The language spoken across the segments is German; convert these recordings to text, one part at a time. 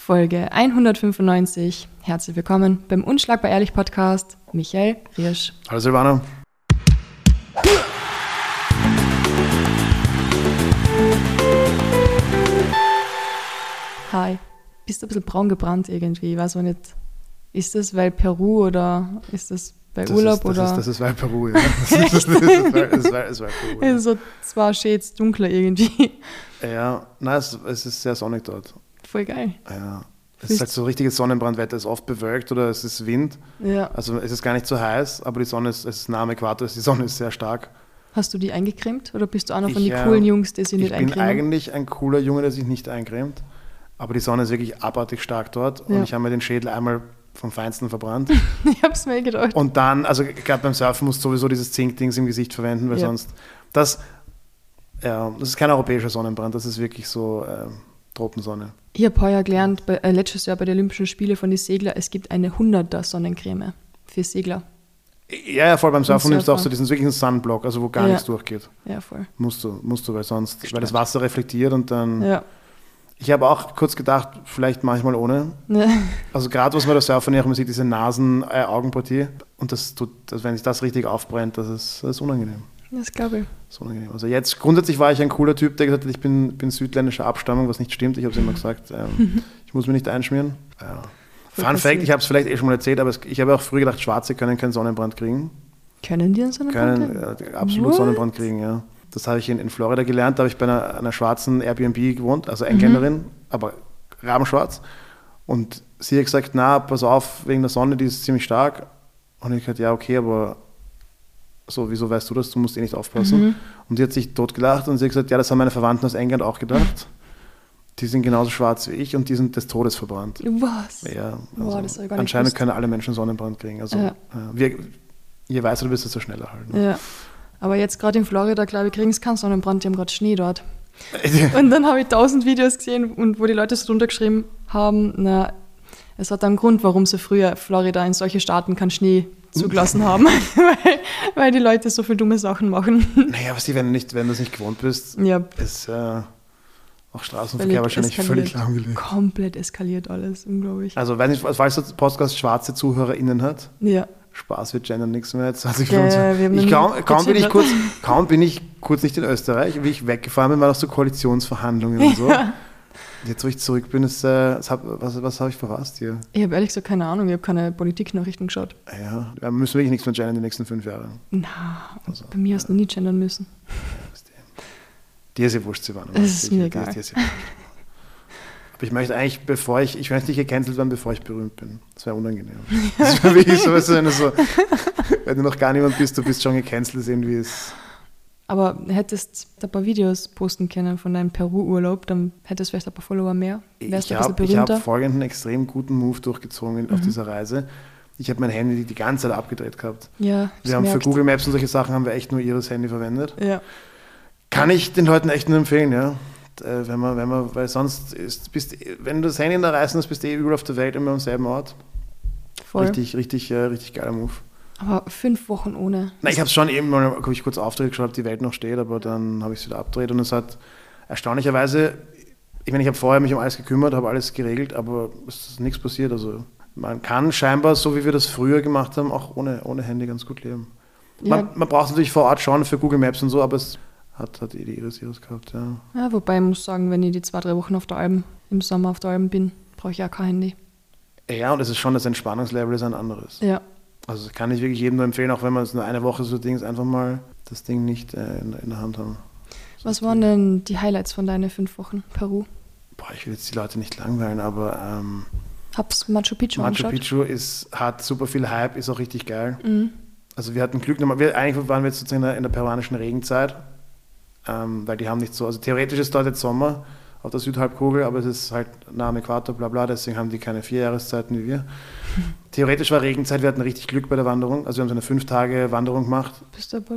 Folge 195. Herzlich willkommen beim Unschlagbar Ehrlich Podcast. Michael Riersch. Hallo Silvana. Hi. Bist du ein bisschen braun gebrannt irgendwie? Ich weiß auch nicht. Ist das weil Peru oder ist das bei Urlaub? Das ist weil Peru, ja. Das ist weil Peru. Ja. Also zwei Shades dunkler irgendwie. Ja, nein, es ist sehr sonnig dort. Voll geil. Ja. Es ist halt so richtiges Sonnenbrandwetter. Es ist oft bewölkt oder es ist Wind. Ja. Also es ist gar nicht so heiß, aber die Sonne es ist nah am Äquator, die Sonne ist sehr stark. Hast du die eingecremt oder bist du einer von den coolen Jungs, die sich nicht eincremen? Ich bin eigentlich ein cooler Junge, der sich nicht eincremt. Aber die Sonne ist wirklich abartig stark dort. Und ich habe mir den Schädel einmal vom Feinsten verbrannt. Ich habe es mir gedacht. Und dann, also gerade beim Surfen musst du sowieso dieses Zinkdings im Gesicht verwenden, weil sonst... Das ist kein europäischer Sonnenbrand, das ist wirklich so Tropensonne. Ich habe heuer gelernt, letztes Jahr bei den Olympischen Spielen von den Seglern, es gibt eine 100er Sonnencreme für Segler. Ja, voll beim Surfen nimmst du auch so diesen wirklichen Sunblock, also wo gar nichts durchgeht. Ja, voll. Musst du, weil sonst, weil das Wasser reflektiert und dann... Ja. Ich habe auch kurz gedacht, vielleicht manchmal ohne. Ja. Also gerade was man da Surfen man sieht, diese Nasen-Augenpartie. Und wenn sich das richtig aufbrennt, das ist unangenehm. Das glaube ich. Das ist unangenehm. Also jetzt, grundsätzlich war ich ein cooler Typ, der gesagt hat, ich bin südländischer Abstammung, was nicht stimmt. Ich habe es immer gesagt, ich muss mir nicht einschmieren. Fun Fact, ich habe es vielleicht schon mal erzählt, aber ich habe auch früher gedacht, Schwarze können keinen Sonnenbrand kriegen. Können die einen Sonnenbrand kriegen? Können absolut Sonnenbrand kriegen, ja. Das habe ich in Florida gelernt, da habe ich bei einer schwarzen Airbnb gewohnt, also Engländerin, aber rabenschwarz. Und sie hat gesagt, na, pass auf, wegen der Sonne, die ist ziemlich stark. Und ich gesagt, ja, okay, aber so, wieso weißt du das? Du musst eh nicht aufpassen. Und die hat sich totgelacht und sie hat gesagt, ja, das haben meine Verwandten aus England auch gedacht. Die sind genauso schwarz wie ich und die sind des Todes verbrannt. Was? Ja, also das gar nicht anscheinend können alle Menschen Sonnenbrand kriegen. Also je weißer du bist, desto schneller halt. Ne? Ja. Aber jetzt gerade in Florida, glaube ich, kriegen sie keinen Sonnenbrand, die haben gerade Schnee dort. Und dann habe ich 1000 Videos gesehen, und wo die Leute so drunter geschrieben haben, na, es hat einen Grund, warum sie früher Florida in solche Staaten keinen Schnee zugelassen haben, weil die Leute so viele dumme Sachen machen. Naja, aber wenn du das nicht gewohnt bist, ist auch Straßenverkehr wahrscheinlich völlig lahmgelegt. Komplett eskaliert alles, unglaublich. Also, weiß nicht, falls der Podcast schwarze ZuhörerInnen hat, Spaß, wir gendern nichts mehr. Jetzt kaum bin ich kurz nicht in Österreich, wie ich weggefahren bin, waren auch so Koalitionsverhandlungen und so. Jetzt, wo ich zurück bin, was habe ich verpasst hier? Ich habe ehrlich gesagt keine Ahnung, ich habe keine Politiknachrichten geschaut. Ja, wir müssen wirklich nichts mehr gendern die nächsten 5 Jahre. Na, also, bei mir hast du nie gendern müssen. Dir ist ja wurscht, Silvana. Das ist mir egal. Aber ich möchte eigentlich, ich möchte nicht gecancelt werden, bevor ich berühmt bin. Das wäre unangenehm. Das wäre wirklich so, wenn du noch gar niemand bist, du bist schon gecancelt, irgendwie ist. Aber hättest du ein paar Videos posten können von deinem Peru-Urlaub, dann hättest du vielleicht ein paar Follower mehr. Wärst du ein bisschen berühmter. Ich habe folgenden extrem guten Move durchgezogen auf dieser Reise. Ich habe mein Handy die ganze Zeit abgedreht gehabt. Ja, wir haben für Google Maps und solche Sachen haben wir echt nur ihres Handy verwendet. Ja. Kann ich den Leuten echt nur empfehlen, ja. Weil sonst wenn du das Handy in der Reise hast, bist du überall auf der Welt immer am selben Ort. Voll. Richtig geiler Move. Aber 5 Wochen ohne. Nein, ich habe es schon eben mal kurz aufgedreht, geschaut, ob die Welt noch steht, aber dann habe ich es wieder abgedreht und es hat erstaunlicherweise, ich habe vorher mich um alles gekümmert, habe alles geregelt, aber es ist nichts passiert. Also man kann scheinbar, so wie wir das früher gemacht haben, auch ohne Handy ganz gut leben. Ja. Man braucht es natürlich vor Ort schon für Google Maps und so, aber es hat die ihres gehabt, ja. Ja, wobei ich muss sagen, wenn ich die 2-3 Wochen im Sommer auf der Alm bin, brauche ich auch kein Handy. Ja, und es ist schon, das Entspannungslevel ist ein anderes. Ja. Also das kann ich wirklich jedem nur empfehlen, auch wenn man es nur eine Woche so Dings einfach mal das Ding nicht in der Hand haben. Was waren denn die Highlights von deinen 5 Wochen Peru? Ich will jetzt die Leute nicht langweilen, aber hab's Machu Picchu angeschaut? Machu Picchu hat super viel Hype, ist auch richtig geil. Mhm. Also wir hatten Glück, eigentlich waren wir jetzt sozusagen in der peruanischen Regenzeit. Weil die haben nicht so, also theoretisch ist dort jetzt Sommer auf der Südhalbkugel, aber es ist halt nah am Äquator, bla bla, deswegen haben die keine 4 Jahreszeiten wie wir. Theoretisch war Regenzeit, wir hatten richtig Glück bei der Wanderung, also wir haben so eine 5 Tage Wanderung gemacht. Bist du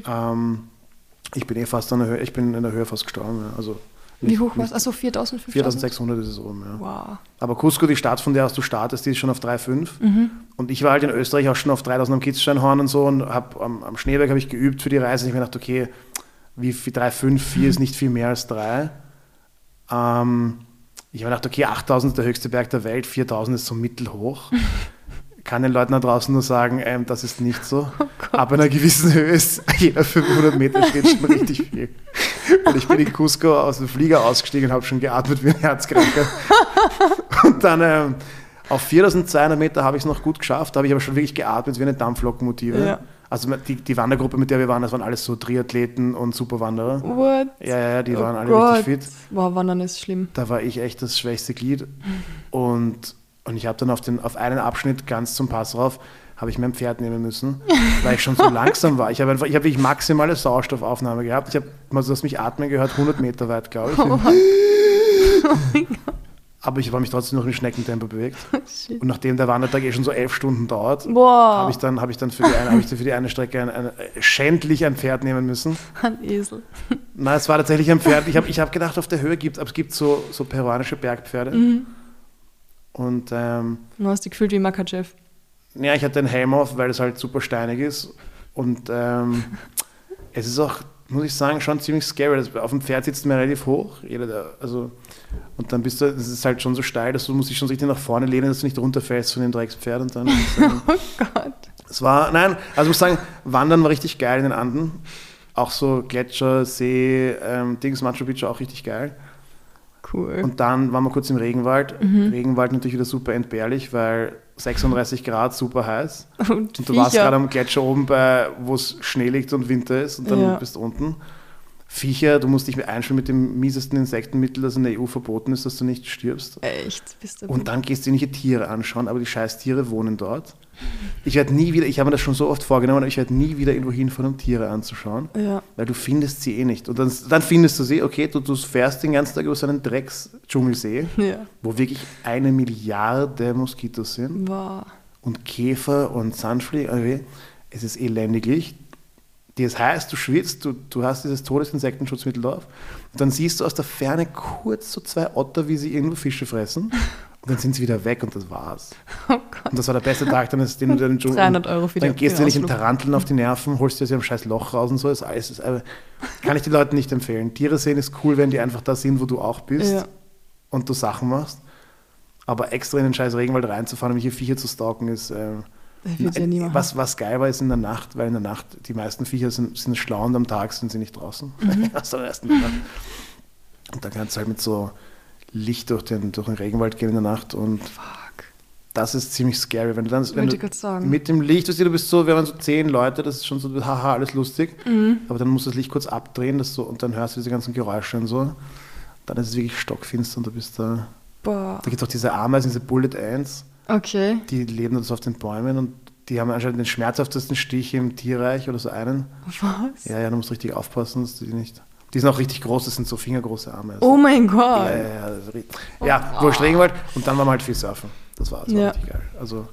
ich bin fast ich bin in der Höhe fast gestorben. Ja. Also wie hoch war es? Achso, 4.000, 4.600 ist es oben, ja. Wow. Aber Cusco, die Stadt, von der aus du startest, die ist schon auf 3,5. Und ich war halt in Österreich auch schon auf 3.000 am Kitzsteinhorn und so und am Schneeberg habe ich geübt für die Reise. Ich habe mir gedacht, okay, wie 3,5, 4 ist nicht viel mehr als 3. Ich habe gedacht, okay, 8.000 ist der höchste Berg der Welt, 4.000 ist so mittelhoch. Kann den Leuten da draußen nur sagen, das ist nicht so. Ab einer gewissen Höhe ist jeder 500 Meter Schritt schon richtig viel. Und ich bin in Cusco aus dem Flieger ausgestiegen und habe schon geatmet wie ein Herzkranker. Und dann auf 4.200 Meter habe ich es noch gut geschafft, da habe ich aber schon wirklich geatmet wie eine Dampflokomotive. Ja. Also die Wandergruppe, mit der wir waren, das waren alles so Triathleten und Superwanderer. What? Ja, die waren alle richtig fit. Wow, Wandern ist schlimm. Da war ich echt das schwächste Glied. Und ich habe dann auf einen Abschnitt ganz zum Pass rauf, habe ich mein Pferd nehmen müssen, weil ich schon so langsam war. Ich habe wirklich maximale Sauerstoffaufnahme gehabt. Du hast mich atmen gehört, 100 Meter weit, glaube ich. Oh mein Gott. Aber ich habe mich trotzdem noch in Schneckentempo bewegt. Oh, und nachdem der Wandertag schon so 11 Stunden dauert, habe ich dann für die eine Strecke schändlich ein Pferd nehmen müssen. Ein Esel. Nein, es war tatsächlich ein Pferd. Ich habe gedacht, auf der Höhe es gibt so peruanische Bergpferde. Mhm. Und du hast dich gefühlt wie Makachev. Ja, ich hatte den Helm auf, weil es halt super steinig ist. Und es ist auch, muss ich sagen, schon ziemlich scary. Auf dem Pferd sitzt man relativ hoch. Und dann es ist halt schon so steil, dass du musst dich schon richtig nach vorne lehnen, dass du nicht runterfällst von dem Dreckspferd. Und dann, oh Gott. Ich muss sagen, Wandern war richtig geil in den Anden. Auch so Gletscher, See, Machu Picchu auch richtig geil. Cool. Und dann waren wir kurz im Regenwald. Regenwald natürlich wieder super entbehrlich, weil 36 Grad, super heiß. Und du warst gerade am Gletscher oben, wo es Schnee liegt und Winter ist und dann bist du unten. Viecher, du musst dich einschwimmen mit dem miesesten Insektenmittel, das in der EU verboten ist, dass du nicht stirbst. Echt? Bist du und dann gehst du dir nicht Tiere anschauen, aber die scheiß Tiere wohnen dort. Ich habe mir das schon so oft vorgenommen, aber ich werde nie wieder irgendwo hinfahren, um Tiere anzuschauen, weil du findest sie eh nicht. Und dann findest du sie, okay, du fährst den ganzen Tag über so einen Drecks-Dschungelsee, wo wirklich 1 Milliarde Moskitos sind. Wow. Und Käfer und Sandfliegen. Es ist elendiglich. Das heißt, du schwitzt, du hast dieses Todesinsektenschutzmittel drauf und dann siehst du aus der Ferne kurz so 2 Otter, wie sie irgendwo Fische fressen und dann sind sie wieder weg und das war's. Oh Gott. Und das war der beste Tag, den du den Dschungel... 300 Euro für Dann gehst du nicht in Taranteln auf die Nerven, holst dir aus ihrem scheiß Loch raus und so. Kann ich den Leuten nicht empfehlen. Tiere sehen ist cool, wenn die einfach da sind, wo du auch bist und du Sachen machst. Aber extra in den scheiß Regenwald reinzufahren, um hier Viecher zu stalken, ist... was geil war, ist in der Nacht, weil in der Nacht die meisten Viecher sind schlau und am Tag sind sie nicht draußen. Und dann kannst du halt mit so Licht durch den Regenwald gehen in der Nacht und das ist ziemlich scary. Wenn du mit dem Licht, wir waren so 10 Leute, das ist schon so, haha, alles lustig, aber dann musst du das Licht kurz abdrehen und dann hörst du diese ganzen Geräusche und so. Dann ist es wirklich stockfinster und du bist da. Da gibt es auch diese Ameisen, diese Bullet Ants. Okay. Die leben das auf den Bäumen und die haben anscheinend den schmerzhaftesten Stich im Tierreich oder so einen. Was? Ja, du musst richtig aufpassen, dass du die nicht... Die sind auch richtig groß, das sind so fingergroße Ameisen. Oh mein Gott. Wurscht Regenwald und dann waren wir halt viel surfen. Das war richtig geil. Also,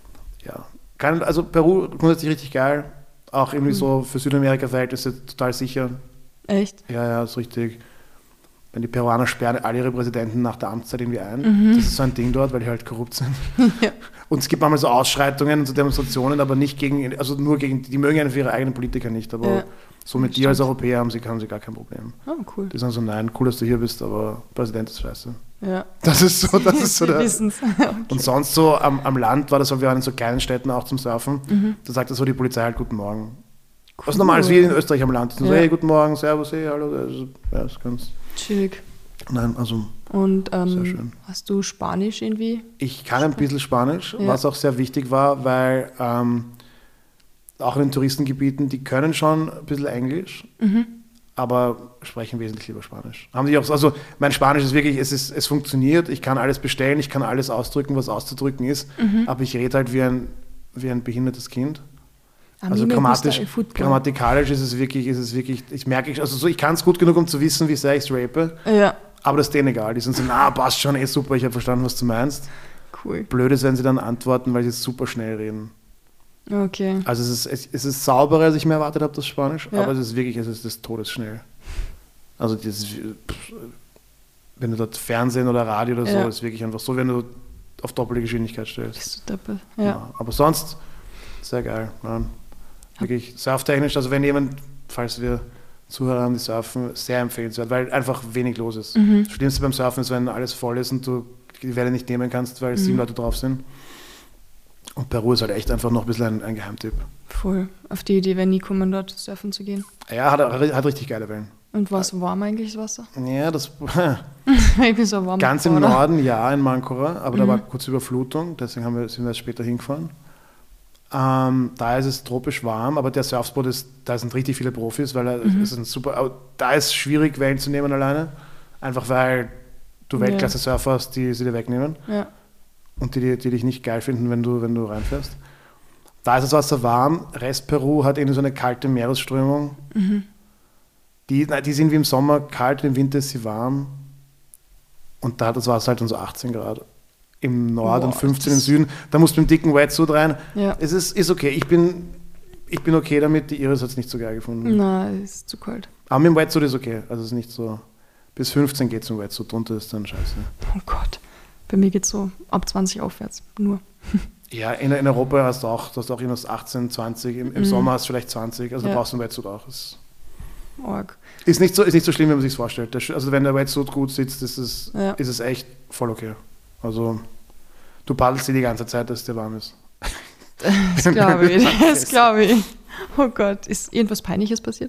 Peru grundsätzlich richtig geil. Auch irgendwie so für Südamerika-Verhältnisse total sicher. Echt? Ja, ist richtig. Wenn die Peruaner sperren alle ihre Präsidenten nach der Amtszeit irgendwie ein. Das ist so ein Ding dort, weil die halt korrupt sind. Ja. Und es gibt manchmal so Ausschreitungen und so Demonstrationen, aber nicht nur gegen, die mögen einfach ihre eigenen Politiker nicht, aber so mit dir als Europäer haben sie gar kein Problem. Oh, cool. Die sagen so, nein, cool, dass du hier bist, aber Präsident ist scheiße. Ja. Das ist so der... Okay. Und sonst so am Land war das so, wir waren in so kleinen Städten auch zum Surfen, da sagt so die Polizei halt guten Morgen. Cool. Was normal ist, wie in Österreich am Land. So, hey, guten Morgen, servus, hey, hallo. Das ist ganz... Chillig. Nein, also und sehr schön. Hast du Spanisch irgendwie? Ich kann ein bisschen Spanisch, was auch sehr wichtig war, weil auch in den Touristengebieten, die können schon ein bisschen Englisch, aber sprechen wesentlich lieber Spanisch. Haben die auch, also mein Spanisch ist wirklich, es funktioniert, ich kann alles bestellen, ich kann alles ausdrücken, was auszudrücken ist, aber ich rede halt wie ein behindertes Kind. Also grammatikalisch ist es wirklich, ich kann es gut genug, um zu wissen, wie sehr ich es rape, aber das ist denen egal. Die sind so, passt schon, super, ich habe verstanden, was du meinst. Cool. Blöd ist, wenn sie dann antworten, weil sie super schnell reden. Okay. Also es ist sauberer, als ich mir erwartet habe, das Spanisch, aber es ist das todesschnell. Also wenn du dort Fernsehen oder Radio oder so, ist wirklich einfach so, wenn du auf doppelte Geschwindigkeit stellst. Bist du doppelt, ja. Aber sonst, sehr geil. Wirklich surftechnisch, also wenn jemand, falls wir Zuhörer haben, die surfen, sehr empfehlenswert, weil einfach wenig los ist. Das Schlimmste beim Surfen ist, wenn alles voll ist und du die Welle nicht nehmen kannst, weil 7 Leute drauf sind. Und Peru ist halt echt einfach noch ein bisschen ein Geheimtipp. Voll. Auf die Idee wäre nie kommen, dort surfen zu gehen. Ja, hat richtig geile Wellen. Und war es warm eigentlich, das Wasser? Ja, das Ich bin so warm. ganz im Norden, ja, in Mancora, aber da war kurz Überflutung, deswegen sind wir später hingefahren. Da ist es tropisch warm, aber der Surfspot da sind richtig viele Profis, weil es ist ein super, da ist es schwierig, Wellen zu nehmen alleine, einfach weil du Weltklasse-Surfer hast, die sie dir wegnehmen und die dich nicht geil finden, wenn du reinfährst. Da ist das Wasser warm, Rest Peru hat irgendwie so eine kalte Meeresströmung. Die sind wie im Sommer kalt, im Winter ist sie warm und da hat das Wasser halt dann so 18 Grad. Im Norden und 15 im Süden. Da musst du mit dem dicken Wetsuit rein. Ja. Es ist okay. Ich bin okay damit. Die Iris hat es nicht so geil gefunden. Nein, es ist zu kalt. Aber mit dem Wetsuit ist okay. Also es ist nicht so. Bis 15 geht es im Wetsuit. Drunter ist dann scheiße. Oh Gott. Bei mir geht es so ab 20 aufwärts. Nur. Ja, in Europa hast du auch irgendwas 18, 20. Im Sommer hast du vielleicht 20. Also du brauchst ein Wetsuit auch. Ist nicht so schlimm, wenn man sich vorstellt. Also wenn der Wetsuit gut sitzt, ist es echt voll okay. Also, du paddelst die ganze Zeit, dass es dir warm ist. Das glaube ich. Das glaube ich. Oh Gott, ist irgendwas Peinliches passiert?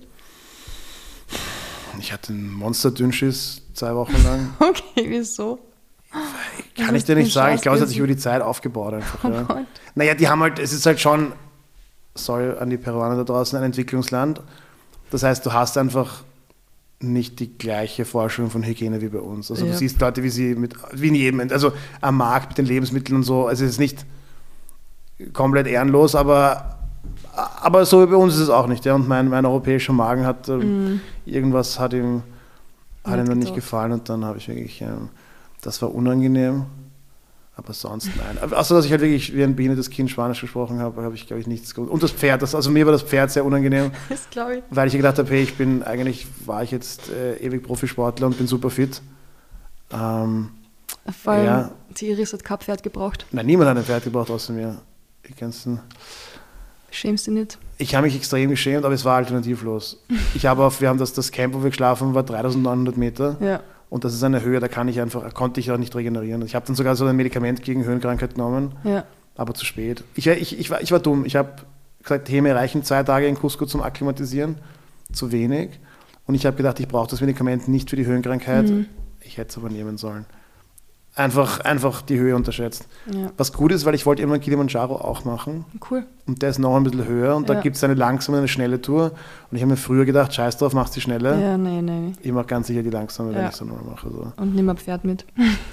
Ich hatte einen Monster-Dünnschiss 2 Wochen lang. Okay, wieso? Kann ich dir nicht sagen. Ich glaube, es hat sich über die Zeit aufgebaut einfach. Ja. Gott. Naja, die haben halt, es ist halt schon, sorry an die Peruaner da draußen, ein Entwicklungsland. Das heißt, du hast einfach nicht die gleiche Vorstellung von Hygiene wie bei uns. Also du siehst Leute, wie in jedem, also am Markt mit den Lebensmitteln und so, also es ist nicht komplett ehrenlos, aber so wie bei uns ist es auch nicht. Ja? Und mein europäischer Magen hat irgendwas hat ihm dann nicht gefallen und dann habe ich wirklich, das war unangenehm. Aber sonst nein. Außer, dass ich halt wirklich wie ein behindertes Kind Spanisch gesprochen habe, habe ich, glaube ich, nichts gut. Und das Pferd, also mir war das Pferd sehr unangenehm. Das glaube ich. Weil ich gedacht habe, hey, war ich jetzt ewig Profisportler und bin super fit. Vor allem, die Iris hat kein Pferd gebraucht. Nein, niemand hat ein Pferd gebraucht außer mir. Schämst du nicht? Ich habe mich extrem geschämt, aber es war alternativlos. Wir haben das Camp, wo wir geschlafen haben, war 3900 Meter. Ja. Und das ist eine Höhe, da konnte ich auch nicht regenerieren. Ich habe dann sogar so ein Medikament gegen Höhenkrankheit genommen, aber zu spät. Ich war dumm. Ich habe gesagt, hey, mir reichen 2 Tage in Cusco zum Akklimatisieren, zu wenig. Und ich habe gedacht, ich brauche das Medikament nicht für die Höhenkrankheit. Ich hätte es aber nehmen sollen. Einfach die Höhe unterschätzt. Ja. Was gut ist, weil ich wollte immer Kilimanjaro auch machen. Cool. Und der ist noch ein bisschen höher und da gibt es eine langsame und eine schnelle Tour. Und ich habe mir früher gedacht, scheiß drauf, machst die schnelle. Ja, nee. Ich mache ganz sicher die langsame, wenn ich es normal mache. So. Und nimm ein Pferd mit.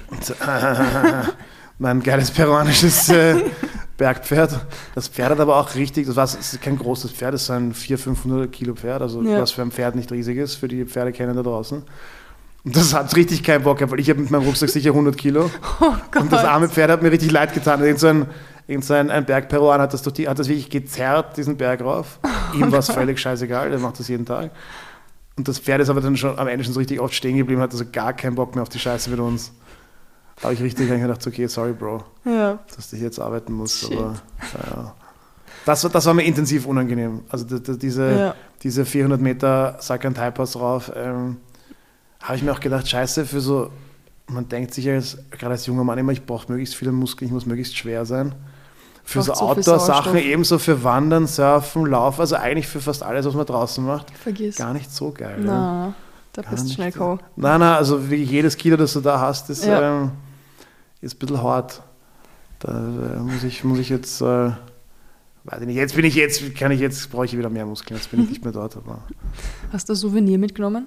Mein geiles peruanisches Bergpferd. Das Pferd hat aber auch richtig, das ist kein großes Pferd, das ist ein 400-500 Kilo Pferd, also was für ein Pferd nicht riesig ist, für die Pferdekenner da draußen. Und das hat richtig keinen Bock gehabt, weil ich habe mit meinem Rucksack sicher 100 Kilo. Oh Gott. Und das arme Pferd hat mir richtig leid getan. Ein Bergperuaner hat das wirklich gezerrt, diesen Berg rauf. Ihm war es völlig scheißegal, der macht das jeden Tag. Und das Pferd ist aber dann schon am Ende schon so richtig oft stehen geblieben, hat also gar keinen Bock mehr auf die Scheiße mit uns. Da habe ich richtig gedacht, okay, sorry Bro, dass du hier jetzt arbeiten musst. Aber, das war mir intensiv unangenehm. Also diese 400 Meter Sack-and-Type-Pass rauf, habe ich mir auch gedacht, scheiße, man denkt sich gerade als junger Mann immer, ich brauche möglichst viele Muskeln, ich muss möglichst schwer sein. Für so Outdoor-Sachen, ebenso für Wandern, Surfen, Laufen, also eigentlich für fast alles, was man draußen macht. Vergiss. Gar nicht so geil. Na, da bist du schnell K.O. Nein, also wirklich jedes Kilo, das du da hast, ist ein bisschen hart. Da muss ich jetzt, weiß ich nicht, brauche ich wieder mehr Muskeln, jetzt bin ich nicht mehr dort. Aber hast du ein Souvenir mitgenommen?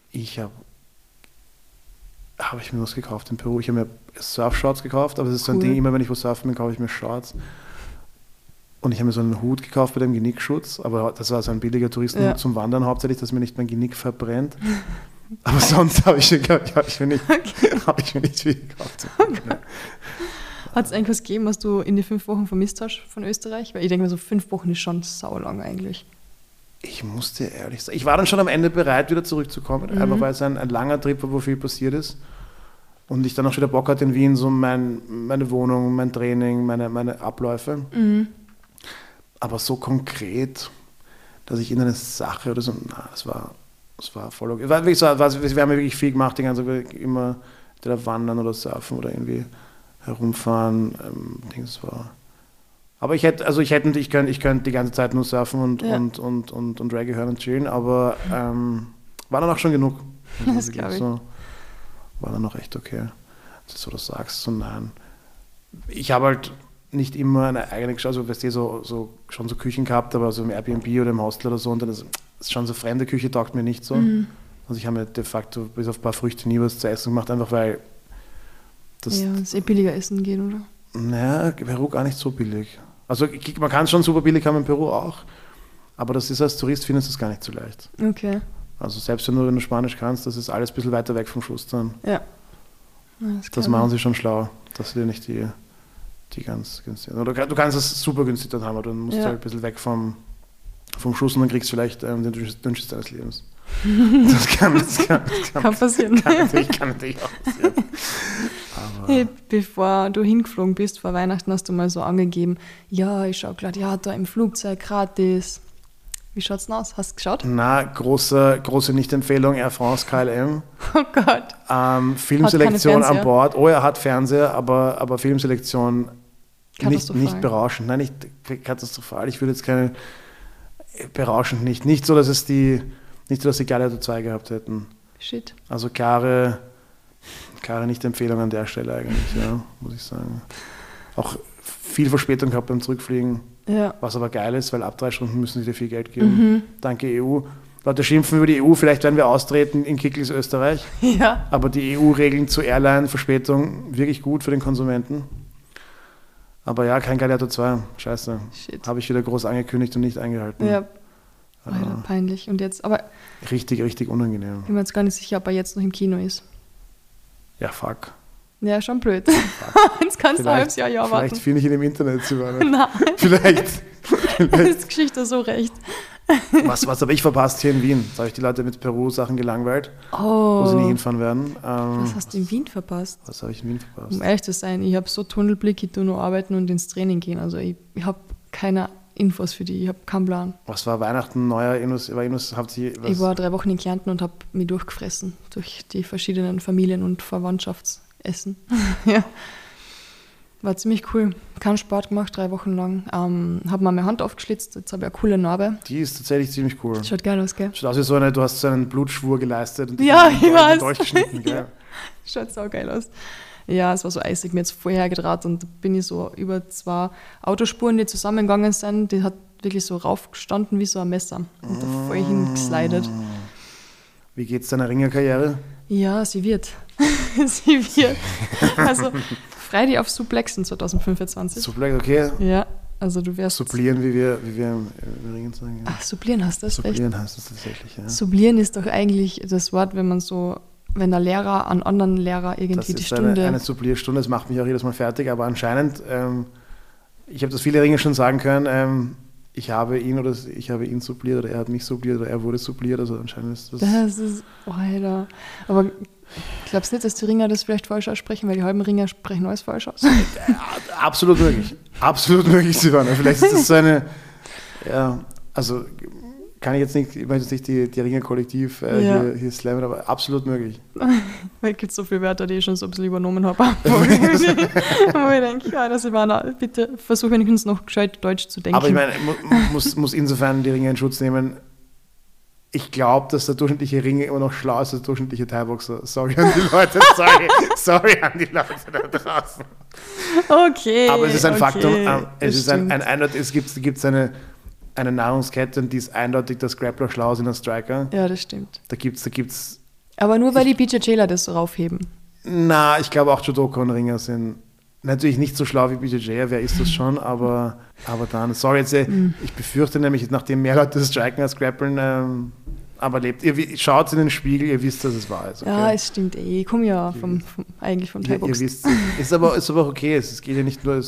Habe ich mir was gekauft in Peru. Ich habe mir Surfshorts gekauft, aber das ist so ein Ding, immer wenn ich wo surfen bin, kaufe ich mir Shorts. Und ich habe mir so einen Hut gekauft mit einem Genickschutz, aber das war so ein billiger Touristenhut zum Wandern hauptsächlich, dass mir nicht mein Genick verbrennt. Aber sonst habe ich mir nicht viel gekauft. Okay. Hat es irgendwas gegeben, was du in die 5 Wochen vermisst hast von Österreich? Weil ich denke mir so, 5 Wochen ist schon saulang eigentlich. Ich muss dir ehrlich sagen, ich war dann schon am Ende bereit, wieder zurückzukommen, einfach weil es ein langer Trip war, wo viel passiert ist. Und ich dann auch wieder Bock hatte in Wien, so meine Wohnung, mein Training, meine Abläufe. Aber so konkret, dass ich in eine Sache oder so, das war Das war voll okay. Wir haben wirklich viel gemacht, die ganze Zeit immer entweder wandern oder surfen oder irgendwie herumfahren. Das war. Aber ich könnte die ganze Zeit nur surfen und Reggae hören und chillen, aber war dann auch schon genug. Das glaube ich. So, war dann auch echt okay. Dass du das sagst, so nein. Ich habe halt nicht immer eine eigene, also weißt du, schon so Küchen gehabt, aber so im Airbnb oder im Hostel oder so, und dann ist schon so fremde Küche taugt mir nicht so. Also ich habe mir de facto bis auf ein paar Früchte nie was zu essen gemacht, einfach weil das billiger essen geht, oder? Naja, Peru gar nicht so billig. Also man kann es schon super billig haben in Peru auch, aber das ist als Tourist findest du es gar nicht so leicht. Okay. Also selbst wenn du Spanisch kannst, das ist alles ein bisschen weiter weg vom Schuss dann. Ja. Das machen sie schon schlau, dass sie dir nicht die ganz günstig. Oder du kannst es super günstig dann haben, aber dann musst du halt ein bisschen weg vom Schuss und dann kriegst du vielleicht den Dünnschiss deines Lebens. Das kann passieren. Kann natürlich auch passieren. Hey, bevor du hingeflogen bist vor Weihnachten, hast du mal so angegeben, ja, ich schaue Gladiator im Flugzeug gratis. Wie schaut's denn aus? Hast du geschaut? Na, große Nicht-Empfehlung, Air France KLM. Oh Gott. Filmselektion an Bord. Oh, er hat Fernseher, aber Filmselektion nicht berauschend. Nein, nicht katastrophal. Ich würde jetzt keine berauschend nicht. Nicht so, dass sie Gladiator 2 gehabt hätten. Shit. Also klare Nicht-Empfehlung an der Stelle eigentlich, ja, muss ich sagen. Auch viel Verspätung gehabt beim Zurückfliegen, was aber geil ist, weil ab 3 Stunden müssen sie dir viel Geld geben. Danke EU. Leute schimpfen über die EU, vielleicht werden wir austreten in Kicklis Österreich. Ja. Aber die EU-Regeln zur Airline-Verspätung wirklich gut für den Konsumenten. Aber ja, kein Gladiator 2. Scheiße. Habe ich wieder groß angekündigt und nicht eingehalten. Ja. Peinlich. Und jetzt, aber. Richtig, richtig unangenehm. Ich bin mir jetzt gar nicht sicher, ob er jetzt noch im Kino ist. Ja, fuck. Ja, schon blöd. Jetzt kannst du ein halbes Jahr warten. Vielleicht finde ich ihn im Internet zu warten. Nein. Vielleicht. Das ist die Geschichte so recht. Was habe ich verpasst hier in Wien? Da habe ich die Leute mit Peru-Sachen gelangweilt, wo sie nie hinfahren werden. Was hast du in Wien verpasst? Was habe ich in Wien verpasst? Um ehrlich zu sein, ich habe so Tunnelblick, ich tue nur arbeiten und ins Training gehen. Also ich habe keine Infos für die, ich habe keinen Plan. Was war Weihnachten, Neujahr, Ich war 3 Wochen in Kärnten und habe mich durchgefressen durch die verschiedenen Familien- und Verwandtschaftsessen. Ja. War ziemlich cool. Keinen Sport gemacht, 3 Wochen lang. Habe mir meine Hand aufgeschlitzt, jetzt habe ich eine coole Narbe. Die ist tatsächlich ziemlich cool. Schaut geil aus, gell? Schaut aus wie du hast so einen Blutschwur geleistet und ich weiß. durchgeschnitten, gell? Ja. Schaut sau geil aus. Ja, es war so eisig, mir jetzt vorher gedraht und da bin ich so über 2 Autospuren, die zusammengegangen sind, die hat wirklich so raufgestanden wie so ein Messer und da voll hingeslidet. Wie geht's deiner Ringerkarriere? Ja, sie wird. Sie wird. Also Friday auf Suplexen 2025. Suplex, okay. Ja, also du wirst... Supplieren, wie wir im Ringen sagen. Ja. Ach, supplieren hast du das recht. Supplieren heißt das tatsächlich, ja. Supplieren ist doch eigentlich das Wort, wenn der Lehrer an anderen Lehrer irgendwie die Stunde... Das ist eine Supplierstunde, das macht mich auch jedes Mal fertig, aber anscheinend, ich habe das viele Ringe schon sagen können, ich habe ihn suppliert oder er hat mich suppliert oder er wurde suppliert, also anscheinend ist das... Das ist... Oh, Alter. Aber glaubst du nicht, dass die Ringer das vielleicht falsch aussprechen, weil die halben Ringer sprechen alles falsch aus? Absolut möglich. Absolut möglich, Silvana. Vielleicht ist das so eine... Ja, also... Kann ich möchte jetzt nicht die Ringer-Kollektiv hier slammen, aber absolut möglich. Weil es gibt so viele Wörter, die ich schon so ein bisschen übernommen habe. Wo ich denke, ja, das Ivana, bitte versuche wenigstens noch gescheit Deutsch zu denken. Aber ich meine, muss insofern die Ringer in Schutz nehmen. Ich glaube, dass der durchschnittliche Ringer immer noch schlauer ist als der durchschnittliche Thai-Boxer. Sorry an die Leute, sorry an die Leute da draußen. Okay. Aber es ist ein Faktum. Es gibt eine Nahrungskette, die ist eindeutig, dass Grappler schlauer sind als Striker. Ja, das stimmt. Da gibt's. Aber nur weil die BJJler das so raufheben. Na, ich glaube auch Judoka und Ringer sind natürlich nicht so schlau wie BJJ, wer ist das schon, aber dann, sorry, jetzt, ich befürchte nämlich, nachdem mehr Leute das Striken als Grappeln, aber lebt, schaut in den Spiegel, ihr wisst, dass es wahr ist. Okay? Ja, es stimmt ich komme ja eigentlich vom Thai-Boxen. Ihr wisst, ist aber auch okay, es geht ja nicht nur,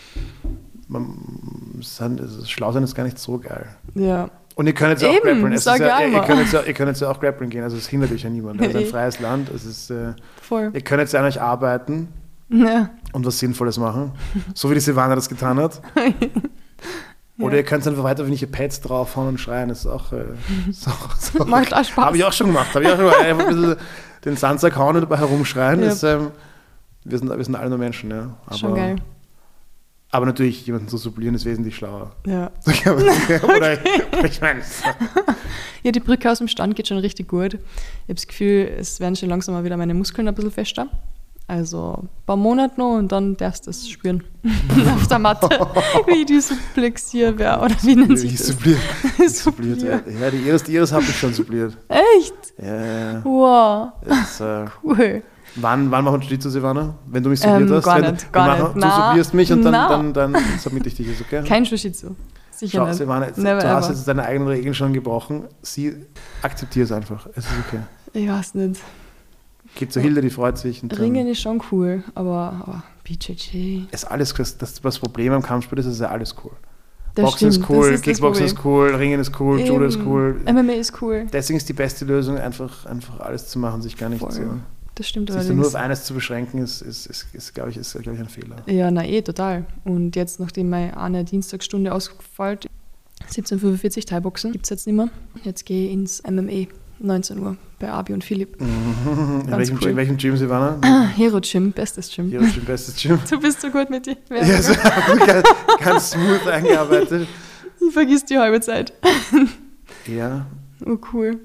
schlau sein ist gar nicht so geil. Ja. Und ihr könnt jetzt auch grappeln. Ihr könnt jetzt ja auch grappeln gehen, also es hindert euch ja niemand. Es ist ein freies Land, voll. Ihr könnt jetzt an euch arbeiten und was Sinnvolles machen, so wie die Silvana das getan hat. Oder ihr könnt einfach weiter irgendwelche Pads draufhauen und schreien. Das ist auch so. Macht auch Spaß. Habe ich auch schon gemacht. Einfach ein bisschen den Sandsack hauen und dabei herumschreien. Ja. Das, wir sind alle nur Menschen. Ja. Schon geil. Aber natürlich, jemanden zu sublieren ist wesentlich schlauer. Ja. Oder ich meine... Ja, die Brücke aus dem Stand geht schon richtig gut. Ich habe das Gefühl, es werden schon langsam mal wieder meine Muskeln ein bisschen fester. Also ein paar Monate noch und dann darfst du es spüren. Auf der Matte, wie die Suplexier wäre. Oder wie nennt sich das? Subliert. Ja, die Iris habe ich schon subliert. Echt? Ja. Wow. Das, cool. Wann machen wir die Silvana? Wenn du mich subliert hast? Gar nicht. Du sublierst mich und dann submitte ich dich. Ist okay? Kein Jiu-Jitsu. Sicher nicht. Silvana, du hast jetzt deine eigenen Regeln schon gebrochen. Akzeptiere es einfach. Es ist okay. Ich weiß nicht. Geht zu Hilde, die freut sich. Und Ringen ist schon cool, aber BJJ... Ist alles, das Problem am Kampfsport ist, es ist ja alles cool. Das Boxen stimmt, ist cool, ist Kickboxen ist cool, Ringen ist cool, Judo ist cool. MMA ist cool. Deswegen ist die beste Lösung, einfach alles zu machen, sich gar nicht zu... Das stimmt sich allerdings. nur auf eines zu beschränken, ist glaube ich, ein Fehler. Ja, total. Und jetzt, nachdem meine eine Dienstagsstunde ausgefällt, 17:45 Thai-Boxen, gibt es jetzt nicht mehr. Jetzt gehe ich ins MMA, 19 Uhr, bei Abi und Philipp. In welchem Gym sie waren? Hero Gym, bestes Gym. Hero Gym, bestes Gym. Du bist so gut mit dir. Ja, so ganz smooth eingearbeitet. Ich vergiss die halbe Zeit. Ja. Oh, cool.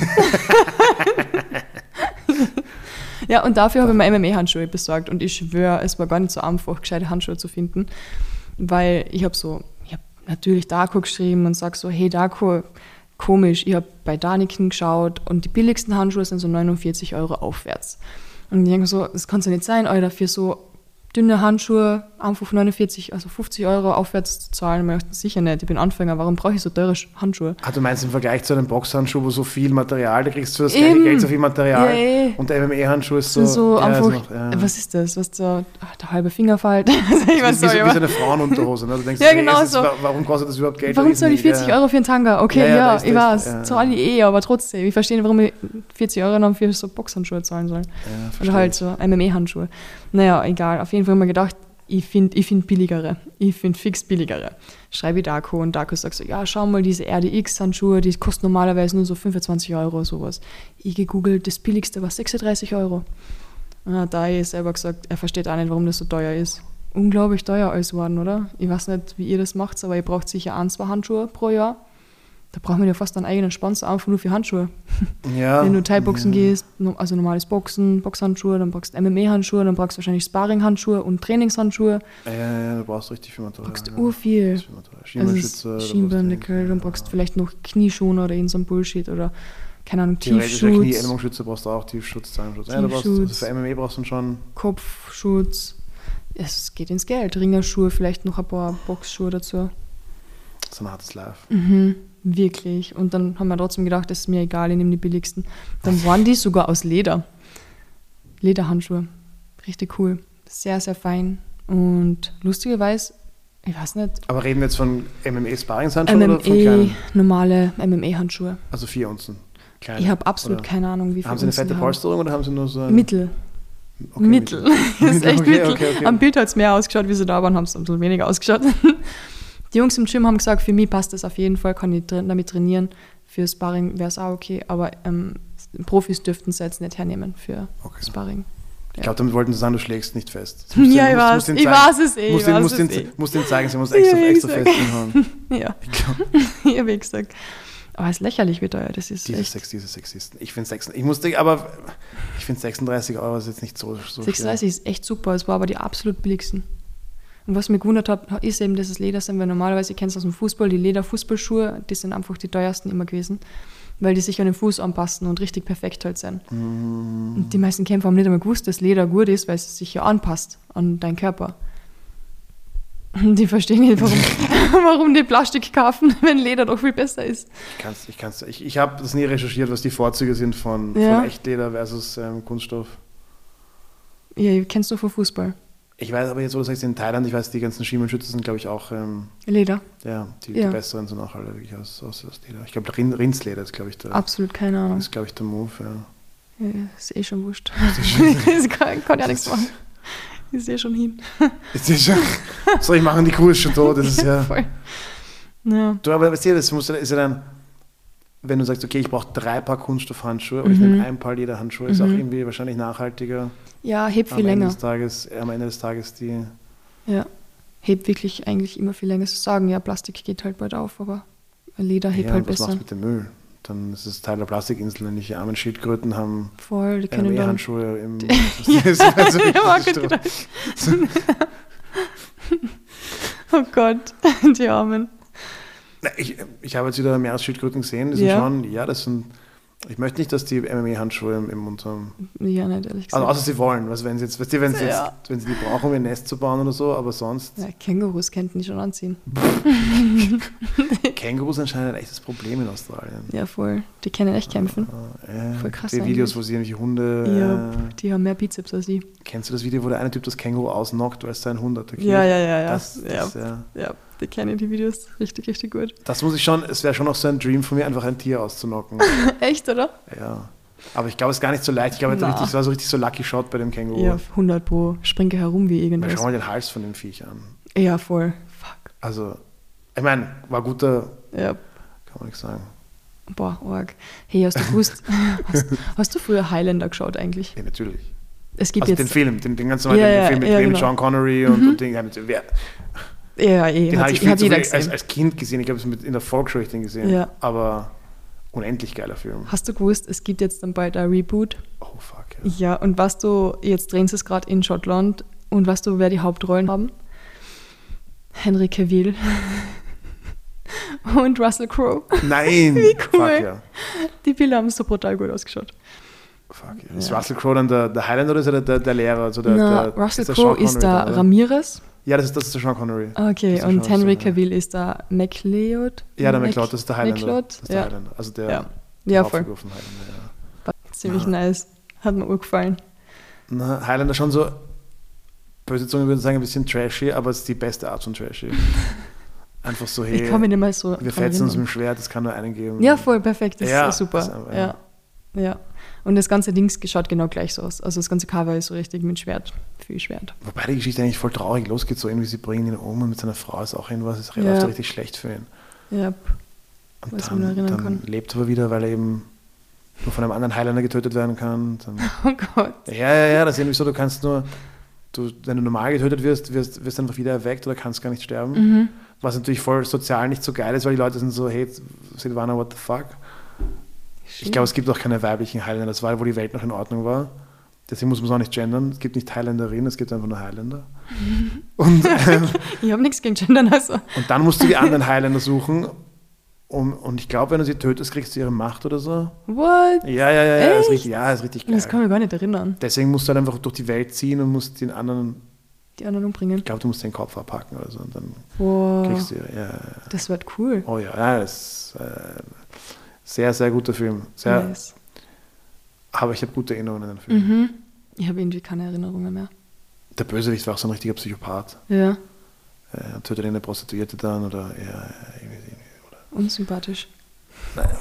Ja, und dafür habe ich mir MMA-Handschuhe besorgt. Und ich schwöre, es war gar nicht so einfach, gescheite Handschuhe zu finden. Weil ich habe natürlich Darko geschrieben und sage so, hey Darko, komisch, ich habe bei Daniken geschaut und die billigsten Handschuhe sind so 49 € aufwärts. Und ich denke so, das kann ja nicht sein, Alter, für so dünne Handschuhe einfach 49, also 50 € aufwärts zu zahlen. Und ich dachte, sicher nicht, ich bin Anfänger, warum brauche ich so teure Handschuhe? Du meinst im Vergleich zu einem Boxhandschuh, wo so viel Material, da kriegst du das gleiche Geld, so viel Material. Ja, und der MMA-Handschuh ist so einfach, was ist das? Was so, der halbe Finger fällt. Wie so eine Frauenunterhose. Ne? Du denkst, ja, genau so. Warum kostet das überhaupt Geld? Warum zahle ich 40 € für einen Tanga? Okay, ja, ich weiß, ja. zahle ich aber trotzdem. Ich verstehe nicht, warum ich 40 € dann für so Boxhandschuhe zahlen soll. Ja, oder halt so MMA-Handschuhe. Naja, egal. Auf jeden Fall habe ich mir gedacht, ich find billigere. Ich finde fix billigere. Schreibe ich Darko und Darko sagt so, ja, schau mal, diese RDX-Handschuhe, die kosten normalerweise nur so 25 € sowas. Ich gegoogelt, das billigste war 36 €. Da habe ich selber gesagt, er versteht auch nicht, warum das so teuer ist. Unglaublich teuer alles geworden, oder? Ich weiß nicht, wie ihr das macht, aber ihr braucht sicher 1-2 Handschuhe pro Jahr. Da braucht man ja fast einen eigenen Sponsor, einfach nur für Handschuhe. Ja. Wenn du Thai-Boxen gehst, also normales Boxen, Boxhandschuhe, dann brauchst du MMA-Handschuhe, dann brauchst du wahrscheinlich Sparring-Handschuhe und Trainingshandschuhe. Ja, du brauchst richtig viel Material. Du brauchst urviel. Schienbeinschützer. Schienbeindeckel, dann brauchst du vielleicht noch Knieschoner oder so ein Bullshit oder, keine Ahnung, Tiefschutz. Knie-Ellbogenschützer brauchst du auch, Tiefschutz, Zahnschutz. Ja, also für MMA brauchst du schon... Kopfschutz. Es geht ins Geld. Ringerschuhe, vielleicht noch ein paar Boxschuhe dazu. So ein hartes Life. Wirklich. Und dann haben wir trotzdem gedacht, das ist mir egal, ich nehme die billigsten. Dann waren die sogar aus Leder. Lederhandschuhe. Richtig cool. Sehr, sehr fein. Und lustigerweise, ich weiß nicht. Aber reden wir jetzt von MMA-Sparringshandschuhen oder von kleinen? Normale MMA-Handschuhe. Also 4 Unzen. Kleine. Ich habe absolut keine Ahnung, wie viel. Haben sie eine fette Polsterung oder haben sie nur so ein... Mittel. Okay, Mittel. Das ist echt Mittel. Okay. Am Bild hat es mehr ausgeschaut, wie sie da waren, haben es ein bisschen weniger ausgeschaut. Die Jungs im Gym haben gesagt, für mich passt das auf jeden Fall, kann ich damit trainieren. Für Sparring wäre es auch okay, aber Profis dürften es jetzt nicht hernehmen für Sparring. Ich glaube, damit wollten sie sagen, du schlägst nicht fest. Ja, ich weiß es eh. Musst den zeigen, sie muss extra fest hinhauen. Ja, ich habe gesagt. Aber es ist lächerlich, wie teuer das ist. Diese Sexisten. Ich finde 36 € ist jetzt nicht so 36 schwer. Ist echt super, es war aber die absolut billigsten. Und was mich gewundert hat, ist eben, dass es Leder sind, weil normalerweise, ihr kennt es aus dem Fußball, die Lederfußballschuhe, die sind einfach die teuersten immer gewesen, weil die sich an den Fuß anpassen und richtig perfekt halt sind. Und die meisten Kämpfer haben nicht einmal gewusst, dass Leder gut ist, weil es sich ja anpasst an deinen Körper. Die verstehen nicht, warum die Plastik kaufen, wenn Leder doch viel besser ist. Ich habe das nie recherchiert, was die Vorzüge sind von Echtleder versus Kunststoff. Ja, kennst du von Fußball? Ich weiß aber jetzt, wo du sagst, in Thailand, ich weiß, die ganzen Schienbeinschützer sind, glaube ich, auch... Leder? Ja, die besseren sind auch alle wirklich aus Leder. Ich glaube, Rindsleder ist, glaube ich, der... Absolut, keine Ahnung. Ist, glaube ich, der Move, ja. Ja, ist eh schon wurscht. Das kann ja nichts machen. Ich sehe schon hin. So, ich mache die Kuh ist schon tot, das ist ja... Voll. Ja. Du, aber weißt du, das ist ja dann, wenn du sagst, okay, ich brauche 3 Paar Kunststoffhandschuhe oder ich nehme ein Paar Lederhandschuhe, ist auch irgendwie wahrscheinlich nachhaltiger. Ja, hebt viel länger. Am Ende des Tages die... Ja, hebt wirklich eigentlich immer viel länger. Sie sagen, ja, Plastik geht halt bald auf, aber Leder hebt halt besser. Was machst du mit dem Müll? Dann ist es Teil der Plastikinsel, wenn die armen Schildkröten haben voll, die können dann... Handschuhe im... Oh Gott, die Armen. Ich habe jetzt wieder Meeresschildkröten gesehen, die sind schon, ich möchte nicht, dass die MMA-Handschuhe im Mund haben. Ja, nicht, ehrlich gesagt. Also außer sie wollen, wenn sie die brauchen, um ihr Nest zu bauen oder so, aber sonst... Ja, Kängurus könnten die schon anziehen. Kängurus sind anscheinend ein echtes Problem in Australien. Ja, voll. Die können echt kämpfen. Voll krass die Videos, wo sie irgendwelche Hunde... Ja, die haben mehr Bizeps als sie. Kennst du das Video, wo der eine Typ das Känguru ausnockt, weil es sein Hund attackiert? Ja. Die kennen die Videos richtig, richtig gut. Das muss ich schon, es wäre schon noch so ein Dream von mir, einfach ein Tier auszunocken. Echt, oder? Ja. Aber ich glaube, es ist gar nicht so leicht. Ich glaube, es war so richtig so Lucky Shot bei dem Känguru. Ja, 100 Pro. Springe herum wie irgendwas. Schau mal den Hals von dem Viech an. Ja, voll. Fuck. Also, ich meine, war guter... Ja. Kann man nicht sagen. Boah, arg. Hey, hast du gewusst, hast du früher Highlander geschaut eigentlich? Ja, natürlich. Es gibt also jetzt... den Film, den ganz normalen Film mit genau. Sean Connery und den... Den habe ich als Kind gesehen. Ich habe es in der Volksschule gesehen. Ja. Aber unendlich geiler Film. Hast du gewusst, es gibt jetzt dann bald ein Reboot? Oh, fuck. Ja, und weißt du, jetzt drehen sie es gerade in Schottland. Und weißt du, wer die Hauptrollen haben? Henry Cavill und Russell Crowe. Nein! Wie cool. Fuck, ja. Die Bilder haben so brutal gut ausgeschaut. Fuck, ja. Ist Russell Crowe dann der Highlander oder ist er der Lehrer? Also Russell Crowe ist der Ramirez. Ja, das ist der Sean Connery. Okay, und Henry Cavill ist der MacLeod. Ja, der MacLeod, das ist der Highlander. Das ist der Highlander. Also der voll. Von Highlander, ja. Ziemlich nice. Hat mir auch gefallen. Na, Highlander schon so, böse Zunge würde sagen, ein bisschen trashy, aber es ist die beste Art von trashy. Einfach so, hey, ich kann mich nicht mal so wir fetzen uns mit dem Schwert, es kann nur einen geben. Ja, voll, perfekt, das ist super. Das ist ja. Und das ganze Ding schaut genau gleich so aus. Also das ganze Cover ist so richtig mit Schwert, viel Schwert. Wobei die Geschichte eigentlich voll traurig losgeht, so irgendwie sie bringen ihn um und mit seiner Frau ist auch irgendwas, ist läuft richtig schlecht für ihn. Ja, und was man erinnern kann. Lebt aber wieder, weil er eben nur von einem anderen Highlander getötet werden kann. Dann, oh Gott. Ja, das ist irgendwie so, du kannst nur, wenn du normal getötet wirst du einfach wieder erweckt oder kannst gar nicht sterben. Mhm. Was natürlich voll sozial nicht so geil ist, weil die Leute sind so, hey, Silvana, what the fuck? Ich glaube, es gibt auch keine weiblichen Highlander. Das war, wo die Welt noch in Ordnung war. Deswegen muss man es auch nicht gendern. Es gibt nicht Highlander-Rinnen, es gibt einfach nur Highlander. Und, ich habe nichts gegen Gendern. Also. Und dann musst du die anderen Highlander suchen. Und ich glaube, wenn du sie tötest, kriegst du ihre Macht oder so. What? Ja, ist richtig geil. Das kann ich mir gar nicht erinnern. Deswegen musst du halt einfach durch die Welt ziehen und musst die anderen umbringen. Ich glaube, du musst den Kopf abhacken oder so. Und dann kriegst du ihre. Ja. Das wird cool. Oh ja, das ist sehr, sehr guter Film. Sehr, nice. Aber ich habe gute Erinnerungen an den Film. Mhm. Ich habe irgendwie keine Erinnerungen mehr. Der Bösewicht war auch so ein richtiger Psychopath. Ja. Tötet eine Prostituierte dann oder irgendwie. Unsympathisch. Nein,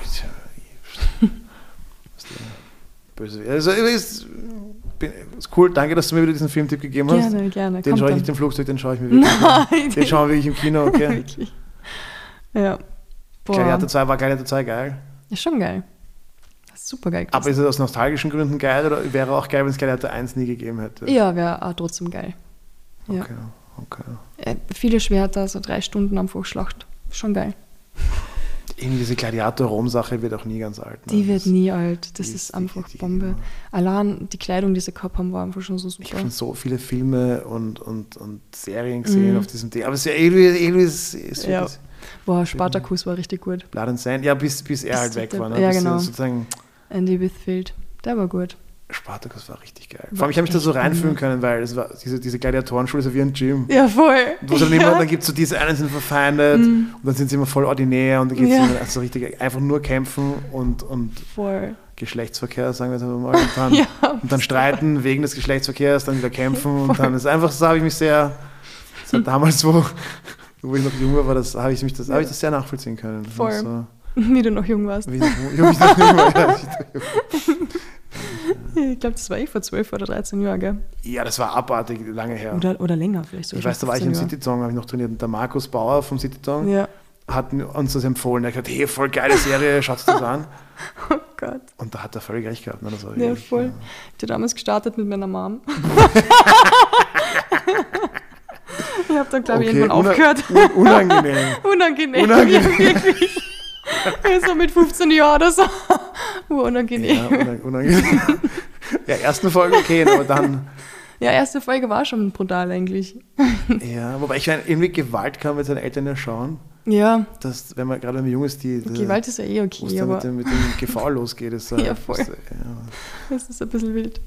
Bösewicht. Also, ist cool, danke, dass du mir wieder diesen Filmtipp gegeben hast. Gerne. Den schaue ich nicht im Flugzeug, den schaue ich mir wirklich an. Den schauen wir wirklich im Kino, okay? Wirklich. Ja. Gladiator 2 geil? Ist schon geil. Das ist super geil gewesen. Aber ist es aus nostalgischen Gründen geil oder wäre auch geil, wenn es Gladiator 1 nie gegeben hätte? Ja, wäre auch trotzdem geil. Ja. Okay. Viele Schwerter, so 3 Stunden am Schlacht. Schon geil. Irgendwie diese Gladiator-Rom-Sache wird auch nie ganz alt. Ne? Die wird nie alt. Das ist einfach Bombe. Allein die Kleidung, die sie gehabt haben, war einfach schon so super. Ich habe schon so viele Filme und Serien gesehen auf diesem Ding. Aber es ist ja irgendwie Boah, Spartacus war richtig gut. Blood and Sand, ja, bis er halt weg war. Ne? Ja, genau. Sozusagen Andy Whitfield, der war gut. Spartacus war richtig geil. Vor allem, ich habe mich da so reinfühlen können, weil es war diese Gladiatorenschule ist so wie ein Gym. Ja, voll. Dann gibt es so diese einen sind verfeindet und dann sind sie immer voll ordinär und dann geht es so richtig einfach nur kämpfen und voll. Geschlechtsverkehr, sagen wir jetzt mal. Und dann streiten wegen des Geschlechtsverkehrs, dann wieder kämpfen und dann ist einfach so, habe ich mich sehr, damals, wo ich noch jung war, habe ich das sehr nachvollziehen können. Voll. So, wie du noch jung warst. Wie ich noch jung war, Ich glaube, das war vor 12 oder 13 Jahren, gell? Ja, das war abartig, lange her. Oder länger vielleicht. Ich weiß, da war ich im City-Tong, habe ich noch trainiert. Und der Markus Bauer vom City-Tong hat uns das empfohlen. Er hat gesagt, hey, voll geile Serie, schaut das an. Oh Gott. Und da hat er völlig recht gehabt. Ne? Das war Ja, voll. Ich habe damals gestartet mit meiner Mom. Ich habe dann, glaube ich, irgendwann aufgehört. Unangenehm. Unangenehm. Ja, wirklich. So mit 15 Jahren oder so. Unangenehm. Ja, unangenehm. Ja, erste Folge okay, aber dann... Ja, erste Folge war schon brutal eigentlich. Ja, wobei ich meine, irgendwie Gewalt kann man mit seinen Eltern ja schauen. Ja. Dass, wenn man gerade jung ist, die Gewalt ist ja eh okay, wo es dann mit dem GV losgeht. Ist, ja, voll. Das ist ein bisschen wild.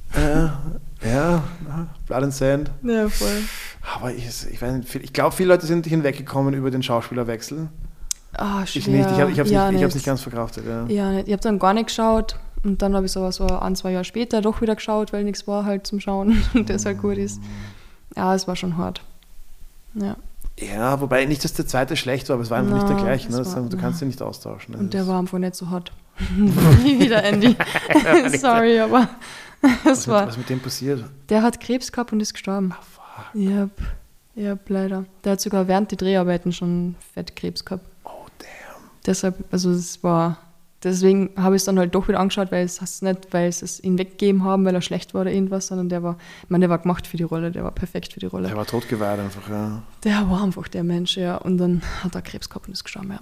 Ja, Blood and Sand. Ja, voll. Aber ich glaube, viele Leute sind hinweggekommen über den Schauspielerwechsel. Ah, schwer. Ich nicht, ich habe es nicht. nicht ganz verkraftet. Ja, nicht. Ich habe dann gar nicht geschaut und dann habe ich so 1-2 Jahre später doch wieder geschaut, weil nichts war halt zum Schauen und das halt gut ist. Ja, es war schon hart. Ja. Ja, wobei nicht, dass der zweite schlecht war, aber es war einfach nicht der gleiche. Ne? Du kannst ihn nicht austauschen. Ne? Und der war einfach nicht so hart. Wie wieder Andy. Sorry, aber was mit dem passiert? Der hat Krebs gehabt und ist gestorben. Ach, fuck. Ja, leider. Der hat sogar während die Dreharbeiten schon Fettkrebs gehabt. Oh, damn. Deshalb, also es war... Deswegen habe ich es dann halt doch wieder angeschaut, weil es ihn weggegeben haben, weil er schlecht war oder irgendwas, sondern der war gemacht für die Rolle, der war perfekt für die Rolle. Der war totgeweiht einfach, ja. Der war einfach der Mensch, ja. Und dann hat er Krebs gehabt und ist gestorben, ja.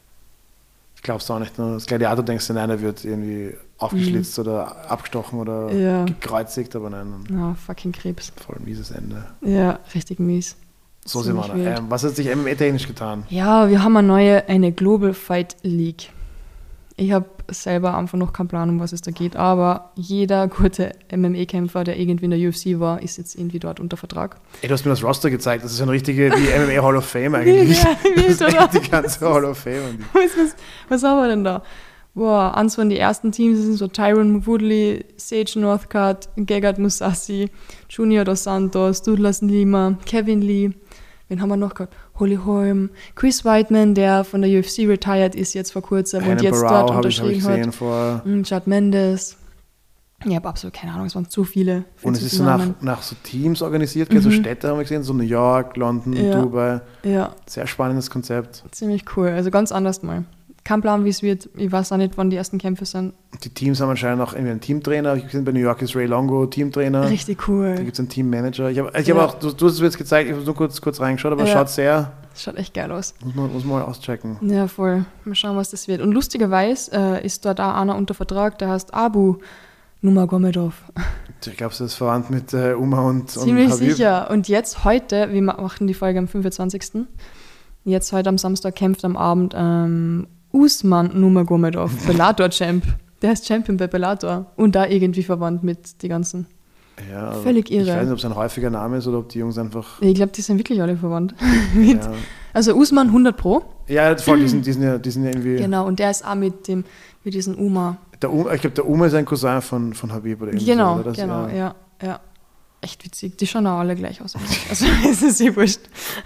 Ich glaube es auch nicht. Ne? Das Gladiator denkst du, nein, er wird irgendwie aufgeschlitzt oder abgestochen oder gekreuzigt, aber nein. Ja, fucking Krebs. Voll ein mieses Ende. Ja, richtig mies. So sind wir da. Was hat sich MMA-technisch getan? Ja, wir haben eine Global Fight League. Ich habe selber einfach noch keine Plan, um was es da geht, aber jeder gute MMA-Kämpfer, der irgendwie in der UFC war, ist jetzt irgendwie dort unter Vertrag. Ey, du hast mir das Roster gezeigt, das ist eine richtige die MMA Hall of Fame eigentlich. Ja, das ist echt die ganze Hall of Fame. Was haben wir denn da? Boah, eins von den ersten Teams sind so Tyron Woodley, Sage Northcutt, Gegard Mousasi, Junior Dos Santos, Douglas Lima, Kevin Lee. Wen haben wir noch gehabt? Holly Holm, Chris Weidman, der von der UFC retired ist jetzt vor kurzem und jetzt Barrow dort unterschrieben hat. Chad Mendes. Ich habe absolut keine Ahnung, es waren zu viele. Und es ist so nach so Teams organisiert, so Städte haben wir gesehen, so New York, London, Dubai. Ja. Sehr spannendes Konzept. Ziemlich cool, also ganz anders mal. Kein Plan, wie es wird. Ich weiß auch nicht, wann die ersten Kämpfe sind. Die Teams haben anscheinend auch irgendwie einen Teamtrainer. Ich gesehen, bei New York ist Ray Longo Teamtrainer. Richtig cool. Da gibt es einen Teammanager. Ich hab auch, du hast es mir jetzt gezeigt, ich habe nur kurz reingeschaut, aber es schaut echt geil aus. Muss man mal auschecken. Ja, voll. Mal schauen, was das wird. Und lustigerweise ist dort auch einer unter Vertrag, der heißt Abu Nurmagomedov. Ich glaube, sie ist verwandt mit Uma und Ziemlich Habib. sicher. Und jetzt heute, wir machen die Folge am 25. Jetzt heute am Samstag kämpft am Abend Usman Nurmagomedov, Bellator-Champ. Der ist Champion bei Bellator und da irgendwie verwandt mit die ganzen. Ja, völlig irre. Ich weiß nicht, ob es ein häufiger Name ist oder ob die Jungs einfach... Ich glaube, die sind wirklich alle verwandt. Ja. Also Usman 100 Pro. Ja, voll, die sind ja irgendwie... Genau, und der ist auch mit diesem Uma. Ich glaube, der Uma ist ein Cousin von Habib oder genau, so. Oder? Genau, ja. Echt witzig. Die schauen auch alle gleich aus. Also es ist eh wurscht.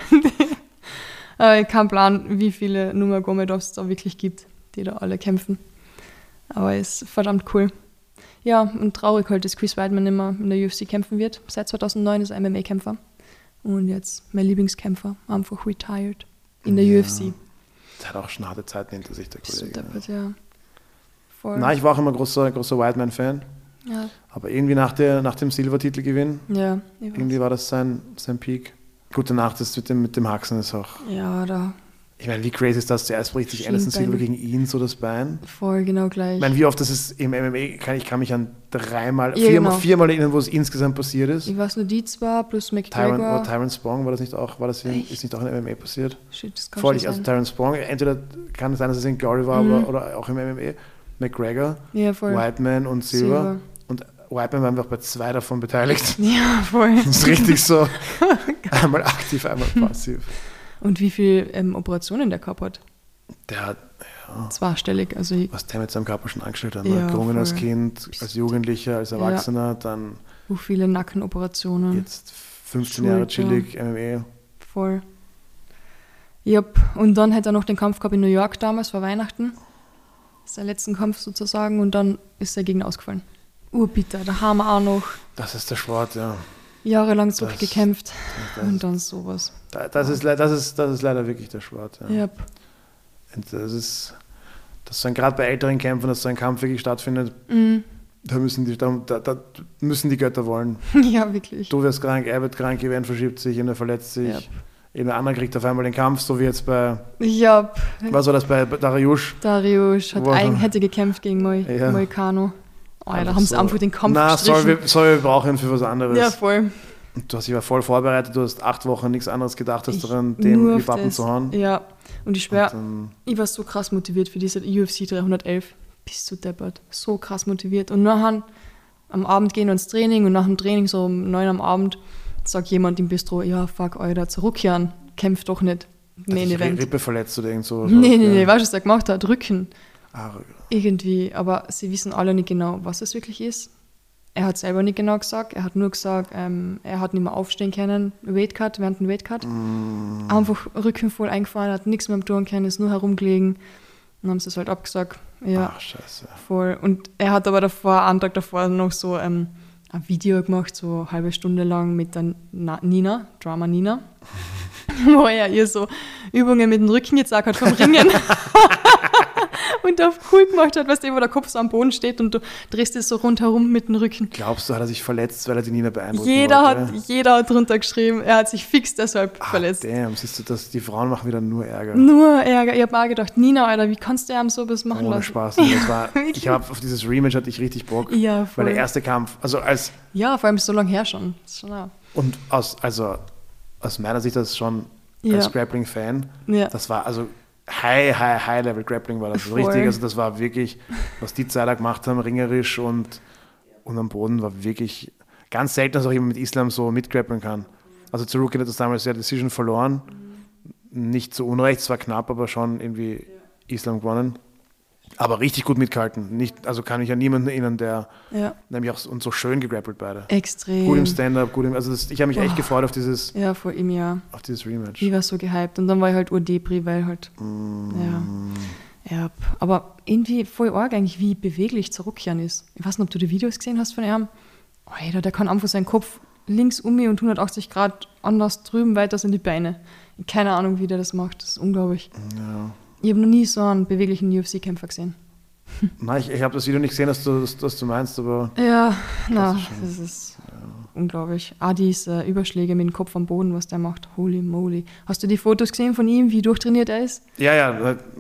Aber ich kann planen, wie viele Nurmagomedovs es da wirklich gibt, die da alle kämpfen. Aber es ist verdammt cool. Ja, und traurig halt, dass Chris Weidman immer in der UFC kämpfen wird. Seit 2009 ist er MMA-Kämpfer. Und jetzt mein Lieblingskämpfer, einfach retired in der UFC. Der hat auch schon harte Zeiten hinter sich, der Kollege. Deppert, ja. Voll. Nein, ich war auch immer großer Weidman-Fan. Ja. Aber irgendwie nach dem Silbertitelgewinn, irgendwie war das sein Peak. Gute Nacht, das mit dem Haxen ist auch... Ja, da... Ich meine, wie crazy ist das? Zuerst bricht sich Anderson Silva gegen ihn so das Bein. Voll, genau gleich. Ich meine, wie oft das ist im MMA, ich kann mich an viermal erinnern, wo es insgesamt passiert ist. Ich weiß nur die zwei, plus McGregor. Tyron Spong, ist nicht auch in MMA passiert? Shit, das kann voll sein. Also Tyron Spong, entweder kann es sein, dass es in Glory war oder auch im MMA. McGregor, Weidman und Silva. Und Weidman war einfach bei 2 davon beteiligt. Ja, voll. Das ist richtig so, einmal aktiv, einmal passiv. Und wie viele Operationen der gehabt hat? Der hat, zweistellig. Also was der mit seinem Körper schon angestellt hat. Gerungen als Kind, als Jugendlicher, als Erwachsener, dann... Wo viele Nackenoperationen. Jetzt 15 Jahre chillig, MMA. Voll. Yep. Und dann hat er noch den Kampf gehabt in New York damals, vor Weihnachten. Sein letzten Kampf sozusagen. Und dann ist der Gegner ausgefallen. Urbitter, da haben wir auch noch... Das ist der Sport, ja. Jahrelang zurückgekämpft und dann sowas. Das ist leider wirklich der Sport. Ja. Yep. Das ist gerade bei älteren Kämpfern, dass so ein Kampf wirklich stattfindet, da müssen die Götter wollen. Ja, wirklich. Du wirst krank, er wird krank, Event verschiebt sich, einer verletzt sich. Yep. Der andere kriegt auf einmal den Kampf, so wie jetzt bei... Yep. Was war das bei Dariush? Dariush hätte gekämpft gegen Moicano. Oh, da haben sie einfach den Kampf gestrichen. Wir brauchen ihn für was anderes. Ja, voll. Und du hast dich voll vorbereitet, du hast 8 Wochen nichts anderes gedacht, als daran, dem die Pappen zu hauen. Ja, und ich schwöre, ich war so krass motiviert für diese UFC 311. Bist du deppert. So krass motiviert. Und nachher am Abend gehen wir ins Training und nach dem Training, so um 9 am Abend, sagt jemand im Bistro, ja, fuck, Alter, zurückkehren, kämpft doch nicht. Main Event. Rippe verletzt oder irgend so. Nee, weißt du, was er gemacht hat? Rücken. Ah, irgendwie, aber sie wissen alle nicht genau, was es wirklich ist. Er hat selber nicht genau gesagt, er hat nur gesagt, er hat nicht mehr aufstehen können, Weightcut, während dem Weightcut. Einfach Rücken voll eingefahren, hat nichts mehr tun können, ist nur herumgelegen. Dann haben sie es halt abgesagt. Ja, ach, scheiße. Voll. Und er hat aber einen Tag davor noch so ein Video gemacht, so eine halbe Stunde lang mit der Nina, Drama Nina, wo er ihr so Übungen mit dem Rücken gezeigt hat vom Ringen. Und auf cool gemacht hat, weißt du, wo der Kopf so am Boden steht und du drehst es so rundherum mit dem Rücken. Glaubst du, hat er sich verletzt, weil er die Nina beeindruckt Jeder hat drunter geschrieben, er hat sich fix deshalb verletzt. Damn, siehst du, die Frauen machen wieder nur Ärger. Nur Ärger. Ich habe mir auch gedacht, Nina, Alter, wie kannst du ihm sowas machen Ohne lassen? Spaß. Ich habe auf dieses Rematch hatte ich richtig Bock. Ja, voll. Weil der erste Kampf, ja, vor allem so lange her schon. Das ist schon auch. Und aus meiner Sicht, das schon als Grappling-Fan, das war High-Level Grappling war das richtig. Also das war wirklich, was die zwei da gemacht haben, ringerisch und am Boden, war wirklich ganz selten, dass auch jemand mit Islam so mitgrappeln kann. Also Tsarukyan hat das damals ja Decision verloren. Nicht zu Unrecht, es war knapp, aber schon irgendwie Islam gewonnen. Aber richtig gut mitgehalten. Also kann ich an niemanden erinnern, der nämlich auch und so schön gegrappelt beide. Extrem. Gut im Stand-up, ich habe mich echt gefreut auf dieses vor ihm, auf dieses Rematch. Ich war so gehypt und dann war ich halt urdepri, weil halt aber irgendwie voll arg eigentlich, wie beweglich Tsarukyan ist. Ich weiß nicht, ob du die Videos gesehen hast von ihm. Alter, der kann einfach seinen Kopf links um mich und 180 Grad anders drüben weiter in die Beine. Keine Ahnung, wie der das macht. Das ist unglaublich. Ja. Ich habe noch nie so einen beweglichen UFC-Kämpfer gesehen. Nein, ich habe das Video nicht gesehen, dass du meinst, aber... Ja, das ist unglaublich. Diese Überschläge mit dem Kopf am Boden, was der macht. Holy moly. Hast du die Fotos gesehen von ihm, wie durchtrainiert er ist? Ja.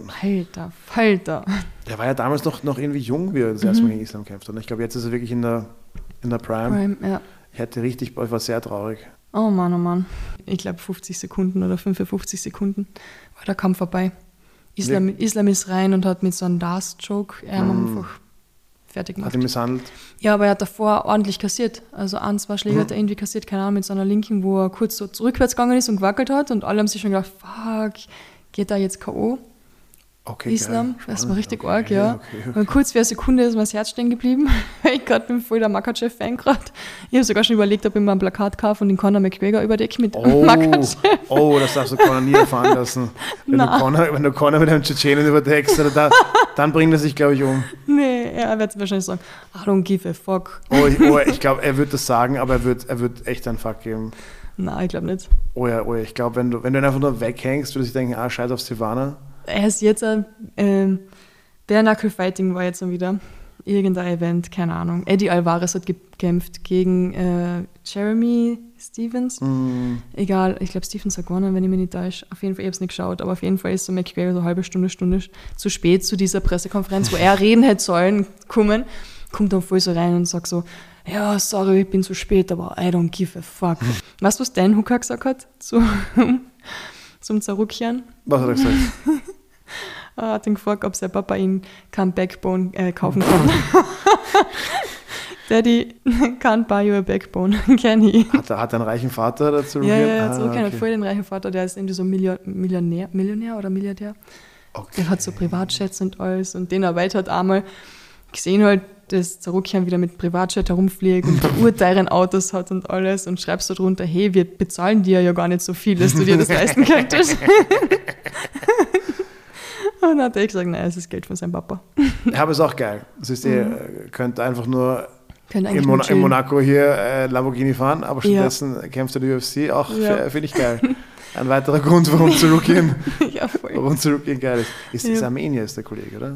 Alter. Der war ja damals noch irgendwie jung, wie er das erste Mal gegen Islam kämpft. Und ich glaube, jetzt ist er wirklich in der Prime. Ich war sehr traurig. Oh Mann. Ich glaube 50 Sekunden oder 55 Sekunden war der Kampf vorbei. Islam ist rein und hat mit so einem Last-Joke einfach fertig gemacht. Hat ihn misshandelt? Ja, aber er hat davor ordentlich kassiert. Also 1-2 Schläge hat er irgendwie kassiert, keine Ahnung, mit so einer Linken, wo er kurz so rückwärts gegangen ist und gewackelt hat und alle haben sich schon gedacht, fuck, geht da jetzt K.O.? Okay, Islam, das war richtig arg, ja. Okay. Und kurz für eine Sekunde ist mir das Herz stehen geblieben, weil ich gerade bin voll der Makachev-Fan gerade. Ich habe sogar schon überlegt, ob ich mal ein Plakat kaufe und den Conor McGregor überdecke mit Makachev. Oh, das darfst du Conor nie erfahren lassen. Wenn du Conor mit einem Tschetschenen überdeckst, dann bringt er sich, glaube ich, um. Nee, er wird wahrscheinlich sagen, I don't give a fuck. Ich glaube, er wird das sagen, aber er wird echt einen Fuck geben. Nein, ich glaube nicht. Oh ja, ich glaube, wenn du ihn einfach nur weghängst, würde ich denken, scheiß auf Silvana. Er ist jetzt Bare Knuckle Fighting war jetzt dann wieder irgendein Event, keine Ahnung. Eddie Alvarez hat gekämpft gegen Jeremy Stephens. Egal, ich glaube Stephens hat gewonnen, wenn ich mich nicht täusche. Auf jeden Fall, ich habe es nicht geschaut, aber auf jeden Fall ist so McGregor so eine halbe Stunde zu spät zu dieser Pressekonferenz, wo er reden hätte sollen, kommt dann voll so rein und sagt so, ja, sorry, ich bin zu spät, aber I don't give a fuck. Weißt du, was Dan Hooker gesagt hat zum Tsarukyan? Was hat er gesagt? Er hat ihn gefragt, ob sein Papa ihm kein Backbone kaufen kann. Daddy can't buy you a backbone, can he? Hat er einen reichen Vater dazu? Ja, Tsarukyan hat voll den reichen Vater, der ist irgendwie so Millionär oder Milliardär. Okay. Der hat so Privatjets und alles und den Arbeit hat einmal gesehen halt, dass Tsarukyan wieder mit Privatjet herumfliegt und urteuren Autos hat und alles und schreibst du drunter, hey, wir bezahlen dir ja gar nicht so viel, dass du dir das leisten könntest. Und dann hat er gesagt, nein, es ist Geld von seinem Papa. Ja, aber ist auch geil. Das ist könnt einfach nur in Monaco hier Lamborghini fahren, aber stattdessen kämpft er die UFC, auch finde ich geil. Ein weiterer Grund, warum zurückgehen. Ja, voll. Warum zurückgehen geil ist. Ist Armenier, ist der Kollege, oder?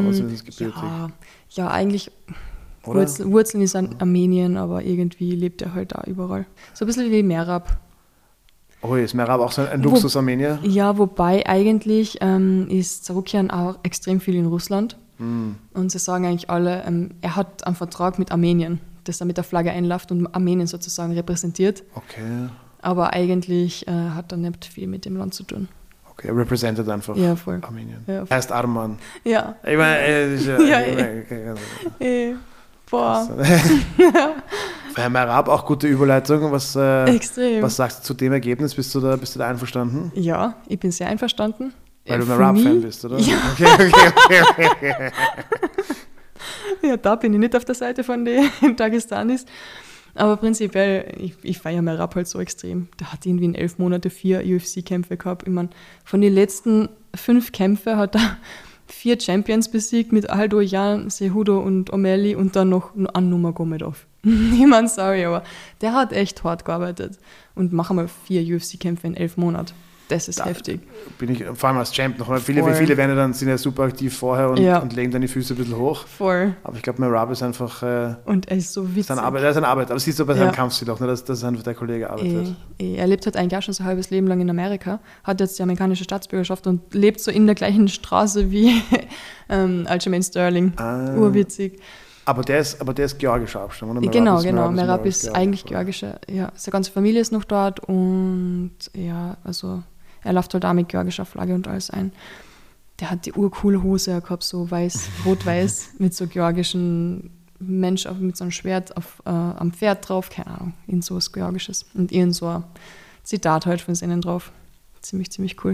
Ja, eigentlich Oder? Wurzeln ist an Armenien, aber irgendwie lebt er halt da überall. So ein bisschen wie Merab. Oh, ist Merab auch so ein Luxus-Armenier? Ja, wobei eigentlich ist Sarukyan auch extrem viel in Russland. Und sie sagen eigentlich alle, er hat einen Vertrag mit Armenien, dass er mit der Flagge einläuft und Armenien sozusagen repräsentiert. Okay. Aber eigentlich hat er nicht viel mit dem Land zu tun. Okay, er repräsentiert einfach voll. Armenien. Ja, voll. Er heißt Arman. Ja. Ich meine, Boah. Herr Merab, auch gute Überleitung. Extrem. Was sagst du zu dem Ergebnis? Bist du da einverstanden? Ja, ich bin sehr einverstanden. Weil du Merab-Fan bist, oder? Ja. Okay. Ja, da bin ich nicht auf der Seite von den Dagestanis. Aber prinzipiell, ich feiere Merab halt so extrem. Der hat irgendwie in 11 Monaten 4 UFC-Kämpfe gehabt. Ich meine, von den letzten 5 Kämpfen hat er 4 Champions besiegt mit Aldo, Jan, Cejudo und O'Malley und dann noch einen Nurmagomedov. Ich meine, sorry, aber der hat echt hart gearbeitet. Und machen mal 4 UFC-Kämpfe in 11 Monaten. Das ist heftig. Bin ich vor allem als Champ noch. Viele werden dann, sind ja super aktiv vorher und legen dann die Füße ein bisschen hoch. Voll. Aber ich glaube, Merab ist einfach... und er ist so witzig. Er ist eine Arbeit. Aber siehst du bei seinem Kampfstil auch, ne, dass einfach der Kollege arbeitet. Er lebt halt eigentlich auch schon sein halbes Leben lang in Amerika, hat jetzt die amerikanische Staatsbürgerschaft und lebt so in der gleichen Straße wie Aljamain Sterling. Urwitzig. Aber der ist georgischer Abstammung, oder? Genau. Merab ist eigentlich georgischer. Ja, seine ganze Familie ist noch dort und ja, also er läuft halt auch mit georgischer Flagge und alles ein. Der hat die urcoole Hose gehabt, so rot-weiß, mit so georgischen Mensch mit so einem Schwert am Pferd drauf, keine Ahnung, irgend so was Georgisches. Und irgend so ein Zitat halt von seinen drauf. Ziemlich cool.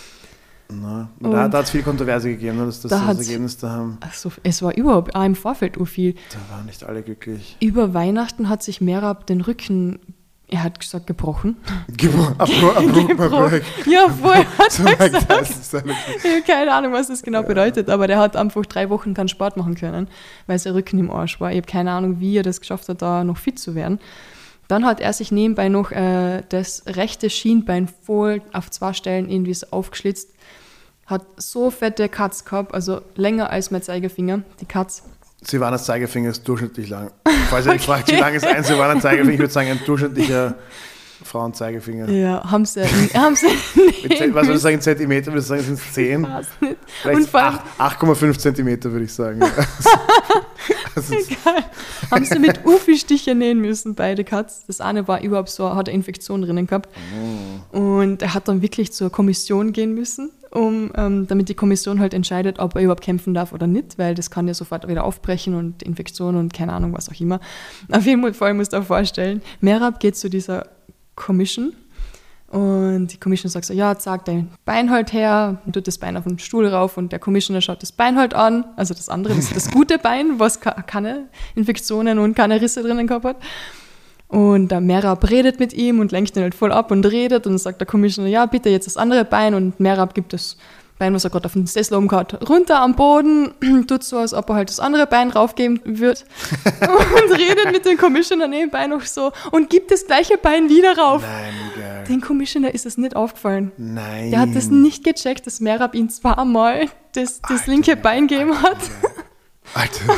Da hat es viel Kontroverse gegeben, das Ergebnis da haben. Also, es war überhaupt auch im Vorfeld viel. Da waren nicht alle glücklich. Über Weihnachten hat sich Merab den Rücken, er hat gesagt, gebrochen. Gebrochen. Ja, voll, hat er gesagt. Ich habe keine Ahnung, was das genau bedeutet, aber der hat einfach 3 Wochen keinen Sport machen können, weil sein Rücken im Arsch war. Ich habe keine Ahnung, wie er das geschafft hat, da noch fit zu werden. Dann hat er sich nebenbei noch das rechte Schienbein voll auf 2 Stellen irgendwie so aufgeschlitzt. Hat so fette Cuts gehabt, also länger als mein Zeigefinger, die Cuts. Sie waren als Zeigefinger durchschnittlich lang. Falls ihr gefragt, wie lang ist eins, Sie waren ein Zeigefinger, ich würde sagen, ein durchschnittlicher Frauenzeigefinger. Ja, haben sie was würde ich sagen, in Zentimeter, würde ich sagen, sind es 10? Vielleicht 8,5 Zentimeter, würde ich sagen. Also egal. Haben sie mit Urfi-Stiche nähen müssen, beide Cuts. Das eine war überhaupt so, hat eine Infektion drinnen gehabt. Und er hat dann wirklich zur Kommission gehen müssen, damit die Kommission halt entscheidet, ob er überhaupt kämpfen darf oder nicht, weil das kann ja sofort wieder aufbrechen und Infektion und keine Ahnung, was auch immer. Auf jeden Fall musst du dir vorstellen, Merab geht zu dieser Commission und die Commission sagt so, ja, zeig dein Bein halt her und tut das Bein auf den Stuhl rauf und der Commissioner schaut das Bein halt an, also das andere, das gute Bein, was keine Infektionen und keine Risse drinnen gehabt hat. Und der Merab redet mit ihm und lenkt ihn halt voll ab und redet und dann sagt der Commissioner, ja, bitte jetzt das andere Bein und Merab gibt das Bein, was er gerade auf den Sessel oben hat, runter am Boden, tut so, als ob er halt das andere Bein raufgeben wird und redet mit dem Commissioner nebenbei noch so und gibt das gleiche Bein wieder rauf. Nein, geil. Dem Commissioner ist es nicht aufgefallen. Nein. Der hat das nicht gecheckt, dass Merab ihn 2-mal das linke Bein gegeben hat. Alter.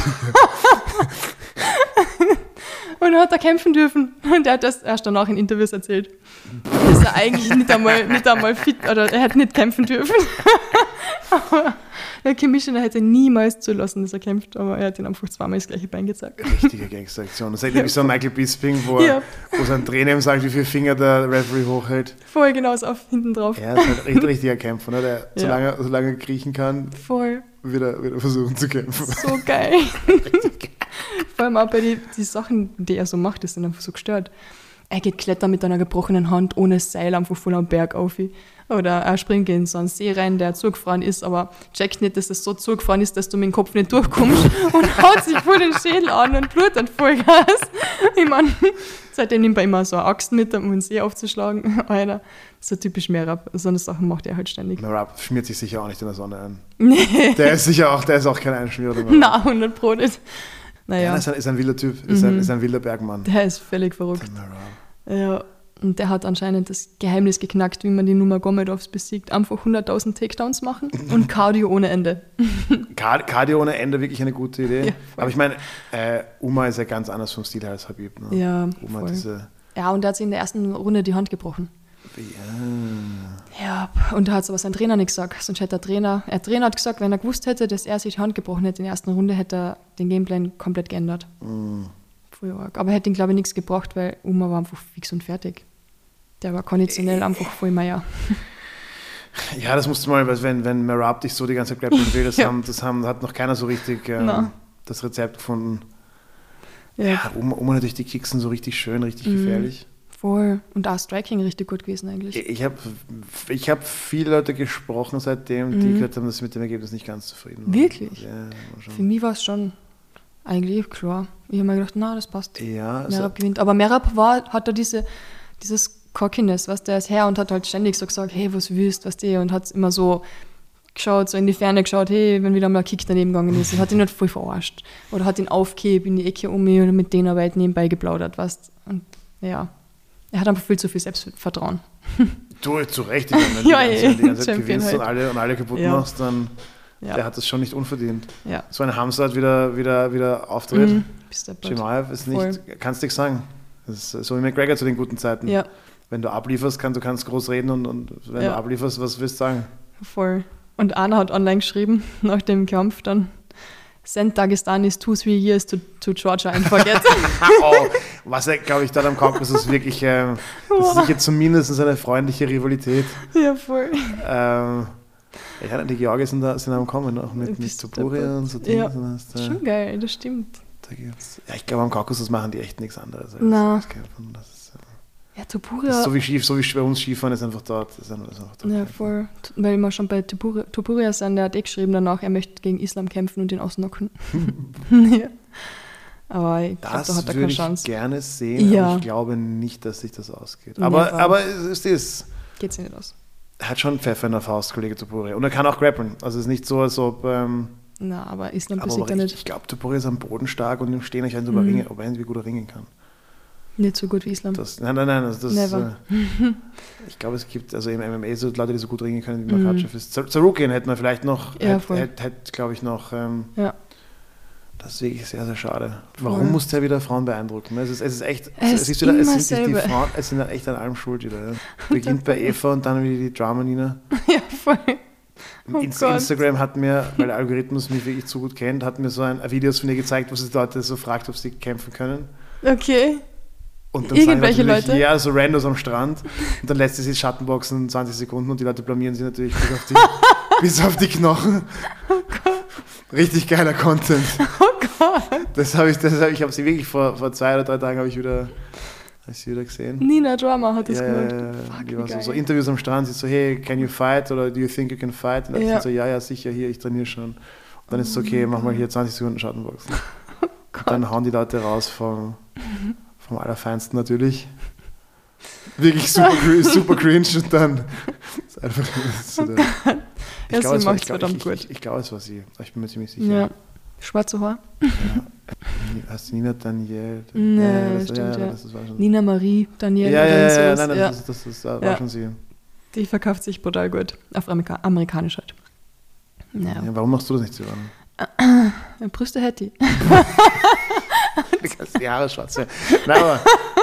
Und hat er kämpfen dürfen. Und er hat das erst danach in Interviews erzählt. Dass er eigentlich nicht einmal fit, oder er hätte nicht kämpfen dürfen. Aber der Commissioner hätte niemals zulassen, dass er kämpft, aber er hat ihn einfach 2-mal das gleiche Bein gezeigt. Richtige Gangsteraktion. Das ist wie so ein Michael Bisping, wo sein Trainer ihm sagt, wie viele Finger der Referee hochhält. Voll genauso auf hinten drauf. Er ist halt ein richtiger Kämpfer, ne? Der solange er kriechen kann, wieder versuchen zu kämpfen. So geil. Vor allem auch bei die Sachen, die er so macht, das sind einfach so gestört. Er geht klettern mit einer gebrochenen Hand ohne Seil einfach voll am Berg auf. Oder er springt in so einen See rein, der zugefahren ist, aber checkt nicht, dass es so zugefahren ist, dass du mit dem Kopf nicht durchkommst und haut sich voll den Schädel an und blutet Vollgas. Ich meine, seitdem nimmt er immer so eine Axt mit, um den See aufzuschlagen. Alter, so typisch Merab. So eine Sachen macht er halt ständig. Merab schmiert sich sicher auch nicht in der Sonne ein. Nee. Der ist auch kein Einschmierer. Nein, 100% nicht. Naja. Ja, ist ein wilder Typ, ist ein wilder Bergmann. Der ist völlig verrückt. Ja. Und der hat anscheinend das Geheimnis geknackt, wie man die Nurmagomedovs besiegt. Einfach 100.000 Takedowns machen und Cardio ohne Ende. Cardio ohne Ende, wirklich eine gute Idee. Ja, aber ich meine, Umar ist ja ganz anders vom Stil her als Habib. Ne? Ja, Umar voll. Ja, und er hat sich in der ersten Runde die Hand gebrochen. Ja, und da hat aber sein Trainer nicht gesagt. Sonst hätte der Trainer hat gesagt, wenn er gewusst hätte, dass er sich die Hand gebrochen hätte in der ersten Runde, hätte er den Gameplan komplett geändert. Voll arg. Aber hätte ihn, glaube ich, nichts gebracht, weil Umar war einfach fix und fertig. Der war konditionell einfach voll Meier. Ja, das musst du mal, weil wenn Merab dich so die ganze Zeit grappeln will, hat noch keiner so richtig das Rezept gefunden. Ja, Umar natürlich die Kicks sind so richtig schön, richtig gefährlich. Voll. Und auch Striking richtig gut gewesen eigentlich. Ich hab viele Leute gesprochen seitdem, die gesagt haben, dass sie mit dem Ergebnis nicht ganz zufrieden waren. Wirklich? Ja, für mich war es schon eigentlich klar. Ich habe mir gedacht, na, das passt. Ja, Merab gewinnt. Aber Merab hat da dieses Cockiness, was der ist her und hat halt ständig so gesagt, hey, was willst, was und hat immer so geschaut, so in die Ferne geschaut, hey, wenn wieder mal ein Kick daneben gegangen ist, und hat ihn nicht voll verarscht. Oder hat ihn aufgehebt in die Ecke um mich und mit denen weit nebenbei geplaudert, weißt. Und ja, er hat einfach viel zu viel Selbstvertrauen. Du, zu Recht, wenn du die ganze Zeit gewinnst halt. und alle kaputt machst, dann der hat das schon nicht unverdient. Ja. So ein Hamster wieder auftritt. Chimaev ist nicht, kannst nichts sagen. Das ist so wie McGregor zu den guten Zeiten. Ja. Wenn du ablieferst, du kannst groß reden und wenn du ablieferst, was willst du sagen? Voll. Und Anna hat online geschrieben, nach dem Kampf dann, send Dagestanis 2-3 years to Georgia and forget. Was glaube ich, da am Kampf ist wirklich, das ist sicher zumindest eine freundliche Rivalität. Ja, voll. Die Georgier sind am Kommen, auch mit Topuria und so Dinge. Ja, schon geil, das stimmt. Ich glaube, am Kaukasus machen die echt nichts anderes. Ja, Topuria. Das ist so wie bei uns Skifahren ist einfach dort. Ja, voll. Weil wir schon bei Topuria sind, der hat geschrieben danach, er möchte gegen Islam kämpfen und ihn ausnocken. Ja. Aber ich glaube, da hat er keine Chance. Das würde ich gerne sehen, aber ich glaube nicht, dass sich das ausgeht. Aber es ist... Geht sich nicht aus. Er hat schon Pfeffer in der Faust, Kollege Topuria. Und er kann auch grappeln. Also es ist nicht so, als ob... aber Islam besiegt er nicht. Ich glaube, Topuria ist am Boden stark und im Stehen ich ringen, ob er wie gut er ringen kann. Nicht so gut wie Islam. Nein. Ich glaube, es gibt also im MMA so Leute, die so gut ringen können wie Makhachev ist. Zarukian hätten wir vielleicht noch, glaube ich, noch. Das ist wirklich sehr, sehr schade. Warum muss der wieder Frauen beeindrucken? Es ist echt, es sind echt an allem schuld wieder. Ja. Beginnt bei Eva und dann wieder die Drama-Nina. Ja, voll. Instagram hat mir, weil der Algorithmus mich wirklich zu gut kennt, hat mir so ein Videos von ihr gezeigt, wo sie Leute so fragt, ob sie kämpfen können. Okay. Und dann irgendwelche Leute? Ja, so randos am Strand. Und dann lässt sie sich Schattenboxen in 20 Sekunden und die Leute blamieren sie natürlich bis auf die Knochen. Oh Gott. Richtig geiler Content. Oh Gott. Ich habe sie wirklich vor 2 oder 3 Tagen habe ich wieder gesehen. Nina Drama hat das gemacht. Die war so Interviews am Strand, sie so, hey, can you fight? Oder do you think you can fight? Und dann sind so, ja, sicher, hier, ich trainiere schon. Und dann ist es okay, mach mal hier 20 Sekunden Schattenboxen. Oh und dann hauen die Leute raus vom Allerfeinsten natürlich. Wirklich super cringe und dann ist einfach ich glaube, es war sie. Ich bin mir ziemlich sicher. Ja. Schwarze Haar? Ja. Heißt sie Nina Danielle? Nee, stimmt, ja. Das war schon Nina Marie Danielle. Das war schon sie. Die verkauft sich brutal gut. Auf amerikanisch halt. Ja. Warum machst du das nicht so an? Brüste hätte ich. Die Haare schwarz. Nein, aber...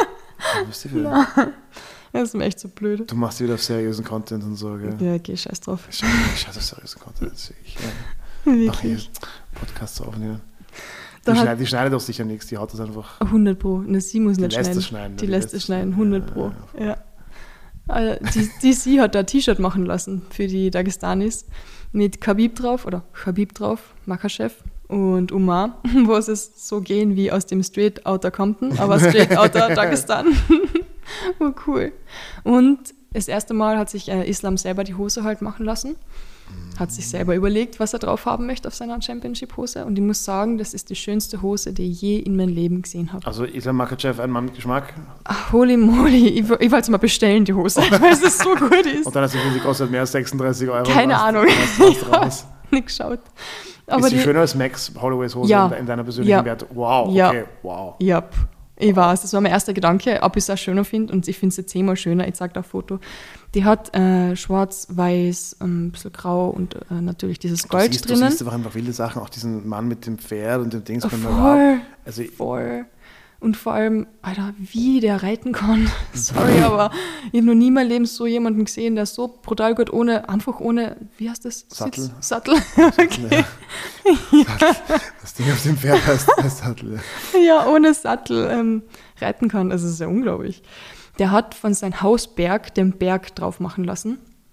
Das ist mir echt so blöd. Du machst wieder auf seriösen Content und so, gell? Ja, okay, scheiß drauf. Scheiß auf seriösen Content. Ach, hier Podcasts aufnehmen. Die schneidet doch sicher nichts, die haut das einfach... 100 Pro. Sie muss nicht schneiden. Die lässt es schneiden, 100 Pro. Ja. DC hat da ein T-Shirt machen lassen für die Dagestanis mit Khabib drauf, Makhachev und Umar, wo es ist so gehen wie aus dem Straight Outta Compton, aber Straight Outta Dagestan. Oh, cool. Und das erste Mal hat sich Islam selber die Hose halt machen lassen, hat sich selber überlegt, was er drauf haben möchte auf seiner Championship-Hose und ich muss sagen, das ist die schönste Hose, die ich je in meinem Leben gesehen habe. Also Islam Makhachev, ein Mann mit Geschmack? Ach, holy moly, ich wollte es mal bestellen, die Hose, weil es so gut ist. Und dann hat sie kostet mehr als 36 €. Keine Ahnung, nicht geschaut. Aber ist sie schöner als Max Holloways Hose in deiner persönlichen Wert? Wow, okay, wow. Ja. Ich weiß, das war mein erster Gedanke, ob ich es auch schöner finde. Und ich finde es jetzt 10-mal schöner. Ich zeige da ein Foto. Die hat schwarz, weiß, ein bisschen grau und natürlich dieses Gold drinnen. Du siehst einfach wilde Sachen, auch diesen Mann mit dem Pferd und dem Dings. Voll, also, voll. Und vor allem, Alter, wie der reiten kann. Sorry, aber ich habe noch nie in meinem Leben so jemanden gesehen, der so brutal gut einfach ohne, wie heißt das? Sattel. Sattel. Okay. Ja. Das Ding auf dem Pferd heißt Sattel. Ja, ohne Sattel reiten kann. Also das ist ja unglaublich. Der hat von seinem Hausberg den Berg drauf machen lassen.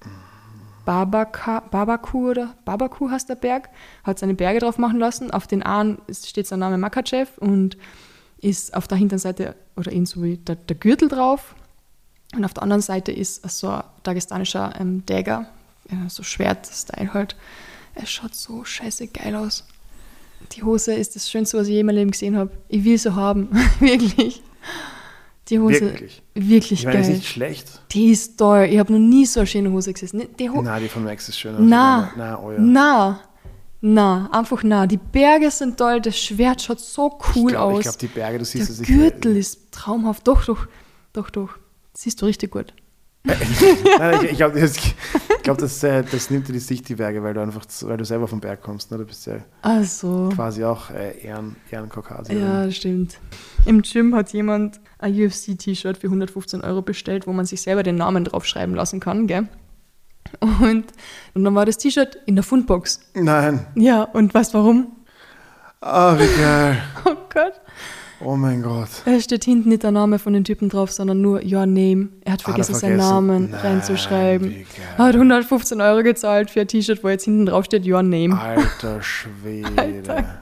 Babaku heißt der Berg. Hat seine Berge drauf machen lassen. Auf den einen steht sein Name Makachev und ist auf der hinteren Seite oder so wie der Gürtel drauf. Und auf der anderen Seite ist so ein dagestanischer Dagger, so Schwert-Style halt. Es schaut so scheiße geil aus. Die Hose ist das Schönste, was ich je in meinem Leben gesehen habe. Ich will sie haben, wirklich. Die Hose, wirklich geil. Die ist nicht schlecht. Die ist toll. Ich habe noch nie so eine schöne Hose gesehen. Die von Max ist schöner. Einfach nah. Die Berge sind toll, das Schwert schaut so cool aus. Ich glaube, die Berge, du siehst es. Der Gürtel ist traumhaft. Doch. Siehst du richtig gut. Nein, ich glaube, das nimmt dir die Sicht, die Berge, weil du selber vom Berg kommst. Ne? Du bist ja quasi auch Ehrenkaukasier. Ja, stimmt. Im Gym hat jemand ein UFC-T-Shirt für 115 € bestellt, wo man sich selber den Namen draufschreiben lassen kann, gell? Und dann war das T-Shirt in der Fundbox. Nein. Ja, und weißt du warum? Wie geil. Oh Gott. Oh mein Gott. Es steht hinten nicht der Name von den Typen drauf, sondern nur Your Name. Er hat vergessen, seinen Namen reinzuschreiben. Er hat 115 € gezahlt für ein T-Shirt, wo jetzt hinten drauf steht Your Name. Alter Schwede. Alter.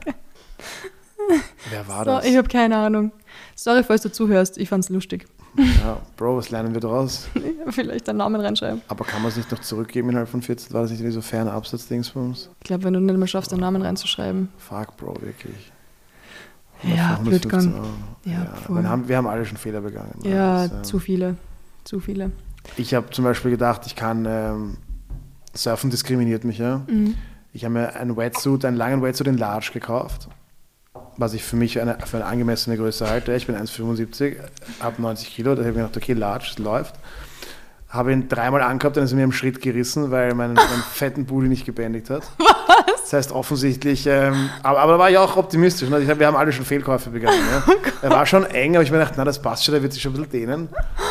Wer war das? Ich habe keine Ahnung. Sorry, falls du zuhörst. Ich fand's lustig. Ja, Bro, was lernen wir daraus? Ja, vielleicht einen Namen reinschreiben. Aber kann man es nicht noch zurückgeben innerhalb von 14? War das nicht so ferne Absatzdings von uns? Ich glaube, wenn du nicht mehr schaffst, einen Namen reinzuschreiben. Fuck, Bro, wirklich. Ja, blöd gegangen. Ja, wir haben alle schon Fehler begangen. Ja, zu viele. Ich habe zum Beispiel gedacht, ich kann Surfen diskriminiert mich, ja. Mhm. Ich habe mir einen langen Wetsuit in Large gekauft, was ich für mich für eine angemessene Größe halte. Ich bin 1,75, habe 90 Kilo, da habe ich gedacht, okay, Large, das läuft. Habe ihn 3-mal angehabt, dann ist er mir im Schritt gerissen, weil mein fetten Booty nicht gebändigt hat. Was? Das heißt offensichtlich, aber da war ich auch optimistisch. Ne? Wir haben alle schon Fehlkäufe begangen. Ja? Oh, er war schon eng, aber ich mir gedacht, das passt schon, der wird sich schon ein bisschen dehnen.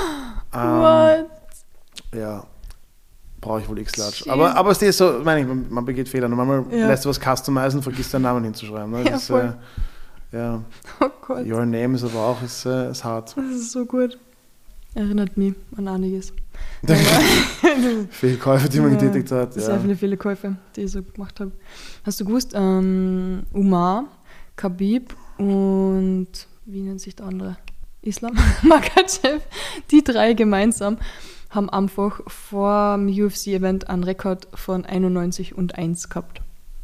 What? Ja, brauche ich wohl X-Large. Aber es ist so, meine ich, man begeht Fehler. Und manchmal lässt du was customizen, vergisst deinen Namen hinzuschreiben. Ne? Das voll. Oh Gott. Your Name ist aber auch ist hart. Das ist so gut. Erinnert mich an einiges. Fehlkäufe, die man getätigt hat. Sehr viele Fehlkäufe, die ich so gemacht habe. Hast du gewusst, Umar, Khabib und wie nennt sich der andere? Islam, Makhachev, die 3 gemeinsam haben einfach vor dem UFC-Event einen Rekord von 91-1 gehabt.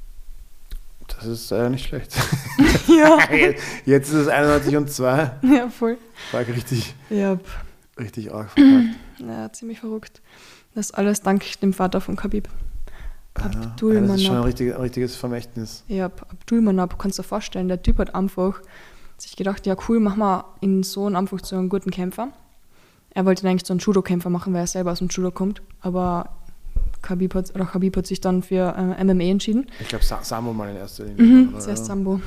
Das ist nicht schlecht. Ja. Jetzt ist es 91-2. Ja, voll. War richtig. Yep. Richtig arg verpackt. Ja, ziemlich verrückt. Das alles dank dem Vater von Khabib. Abdulmanap. Das ist schon ein richtiges Vermächtnis. Ja, Abdulmanap, kannst du dir vorstellen, der Typ hat einfach sich gedacht, ja cool, machen wir in Sohn einfach zu einem guten Kämpfer. Er wollte eigentlich so einen Judo-Kämpfer machen, weil er selber aus dem Judo kommt, aber Khabib hat sich dann für MMA entschieden. Ich glaube Sambo mal in erster Linie. Zuerst Sambo.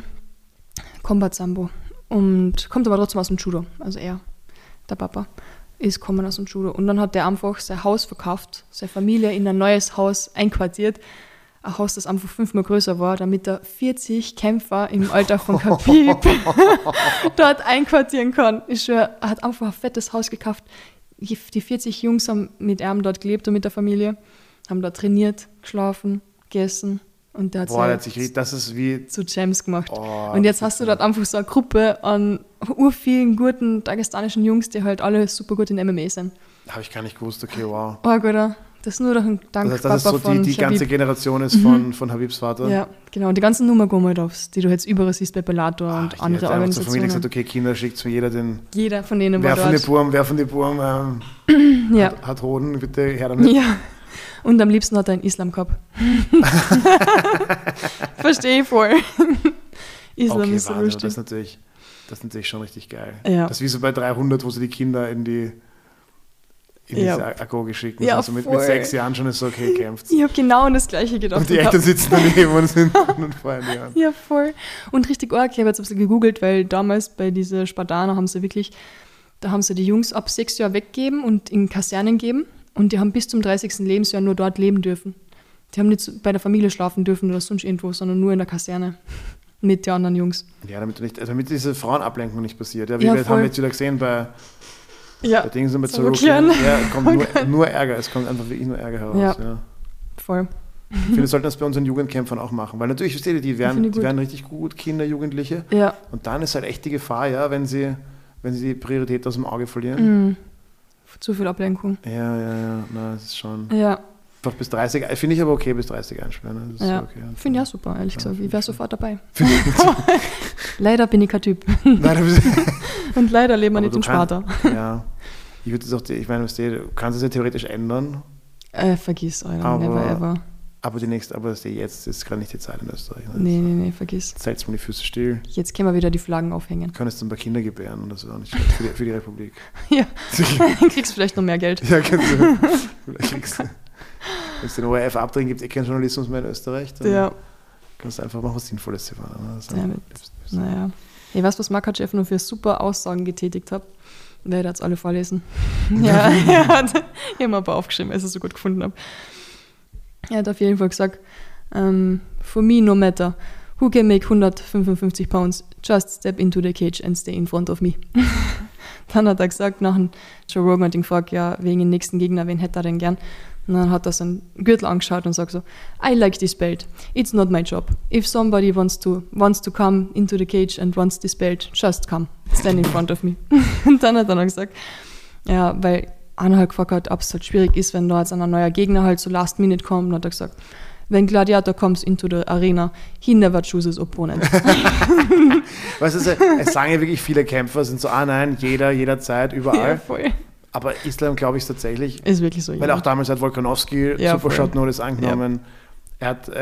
Combat Sambo. Und kommt aber trotzdem aus dem Judo, also er. Der Papa ist gekommen aus dem Judo. Und dann hat der einfach sein Haus verkauft, seine Familie in ein neues Haus einquartiert. Ein Haus, das einfach 5-mal größer war, damit er 40 Kämpfer im Alter von Khabib dort einquartieren kann. Er hat einfach ein fettes Haus gekauft. Die 40 Jungs haben mit ihm dort gelebt und mit der Familie, haben da trainiert, geschlafen, gegessen. Und der hat sich das ist wie zu Gems gemacht. Und jetzt hast du dort einfach so eine Gruppe an urvielen guten dagestanischen Jungs, die halt alle super gut in MMA sind. Habe ich gar nicht gewusst, okay, wow. Oh Gott, das ist nur durch ein Dank das heißt, Papa von die ganze Generation ist von Habibs Vater? Ja, genau. Und die ganzen Nummer-Gomodovs, die du jetzt überall siehst bei Bellator und andere Organisationen. Zur Familie gesagt, okay, Kinder, schickt mir jeder von denen wer von den Burm hat Hoden, bitte her damit. Ja. Und am liebsten hat er einen Islam gehabt. Verstehe ich voll. Islam okay, ist so lustig. Das ist natürlich. Das ist natürlich schon richtig geil. Ja. Das ist wie so bei 300, wo sie die Kinder in diese Agoge schicken. Ja, also mit 6 Jahren schon ist so, okay, kämpft. Ich habe genau an das Gleiche gedacht. Und die Eltern sitzen daneben und sind und feuern die an. Ja, voll. Und richtig arg, ich habe jetzt ein bisschen gegoogelt, weil damals bei dieser Spartaner haben sie die Jungs ab 6 Jahren weggegeben und in Kasernen gegeben und die haben bis zum 30. Lebensjahr nur dort leben dürfen. Die haben nicht bei der Familie schlafen dürfen oder sonst irgendwo, sondern nur in der Kaserne mit den anderen Jungs. Ja, damit diese Frauenablenkung nicht passiert. Ja, Ja, haben voll. wir jetzt wieder gesehen bei Dingen sind wir so zurück. erklären. Ja, kommt nur Ärger. Es kommt einfach wirklich nur Ärger heraus. Ja. Voll. Ich finde, wir sollten das bei unseren Jugendkämpfern auch machen. Weil natürlich, wisst ihr, die werden richtig gut, Kinder, Jugendliche. Ja. Und dann ist halt echt die Gefahr, ja, wenn sie die Priorität aus dem Auge verlieren. Zu viel Ablenkung. Ja. Na, das ist schon. Ja. Einfach bis 30, finde ich aber okay, bis 30 einsperren. Das ist Ja. okay. Finde ich auch super, ehrlich gesagt. Ich wäre sofort dabei. Leider bin ich kein Typ. Und leider leben wir nicht in Sparta. Ja. Ich würde es auch, ich meine, du kannst es ja theoretisch ändern. Vergiss, Alter. Never ever. Aber jetzt ist gerade nicht die Zeit in Österreich. Ne? Nee, vergiss. Jetzt hältst du mal die Füße still. Jetzt können wir wieder die Flaggen aufhängen. Du könntest ein paar Kinder gebären und das ist auch nicht schlecht für die Republik. Ja, dann kriegst du vielleicht noch mehr Geld. Ja, kannst du. Vielleicht kriegst du. Wenn es den ORF abdrehen gibt, keinen Journalismus mehr in Österreich, dann kannst du einfach mal was Sinnvolles zu machen. Naja. Ich weiß, was Makachev noch für super Aussagen getätigt hat. Werde jetzt alle vorlesen. Ja, ich habe mir ein paar aufgeschrieben, als ich es so gut gefunden habe. Er hat auf jeden Fall gesagt, for me no matter, who can make 155 pounds, just step into the cage and stay in front of me. Dann hat er gesagt, nach dem Joe Rogan hat ihn gefragt, ja, wegen dem nächsten Gegner, wen hätte er denn gern? Und dann hat er seinen Gürtel angeschaut und sagt so, I like this belt, it's not my job. If somebody wants to come into the cage and wants this belt, just come, stand in front of me. Und dann hat er noch gesagt, ja, weil Anna halt gefragt hat, ob es halt schwierig ist, wenn da jetzt ein neuer Gegner halt so last minute kommt, und hat er gesagt, when Gladiator comes into the arena, he never chooses opponent. Weißt du, es sagen ja wirklich viele Kämpfer, sind so, nein, jederzeit, überall. Ja, voll. Aber Islam, glaube ich, ist tatsächlich. Ist wirklich so, weil auch damals hat Volkanovski Super Short Notice angenommen. Ja. Er hat,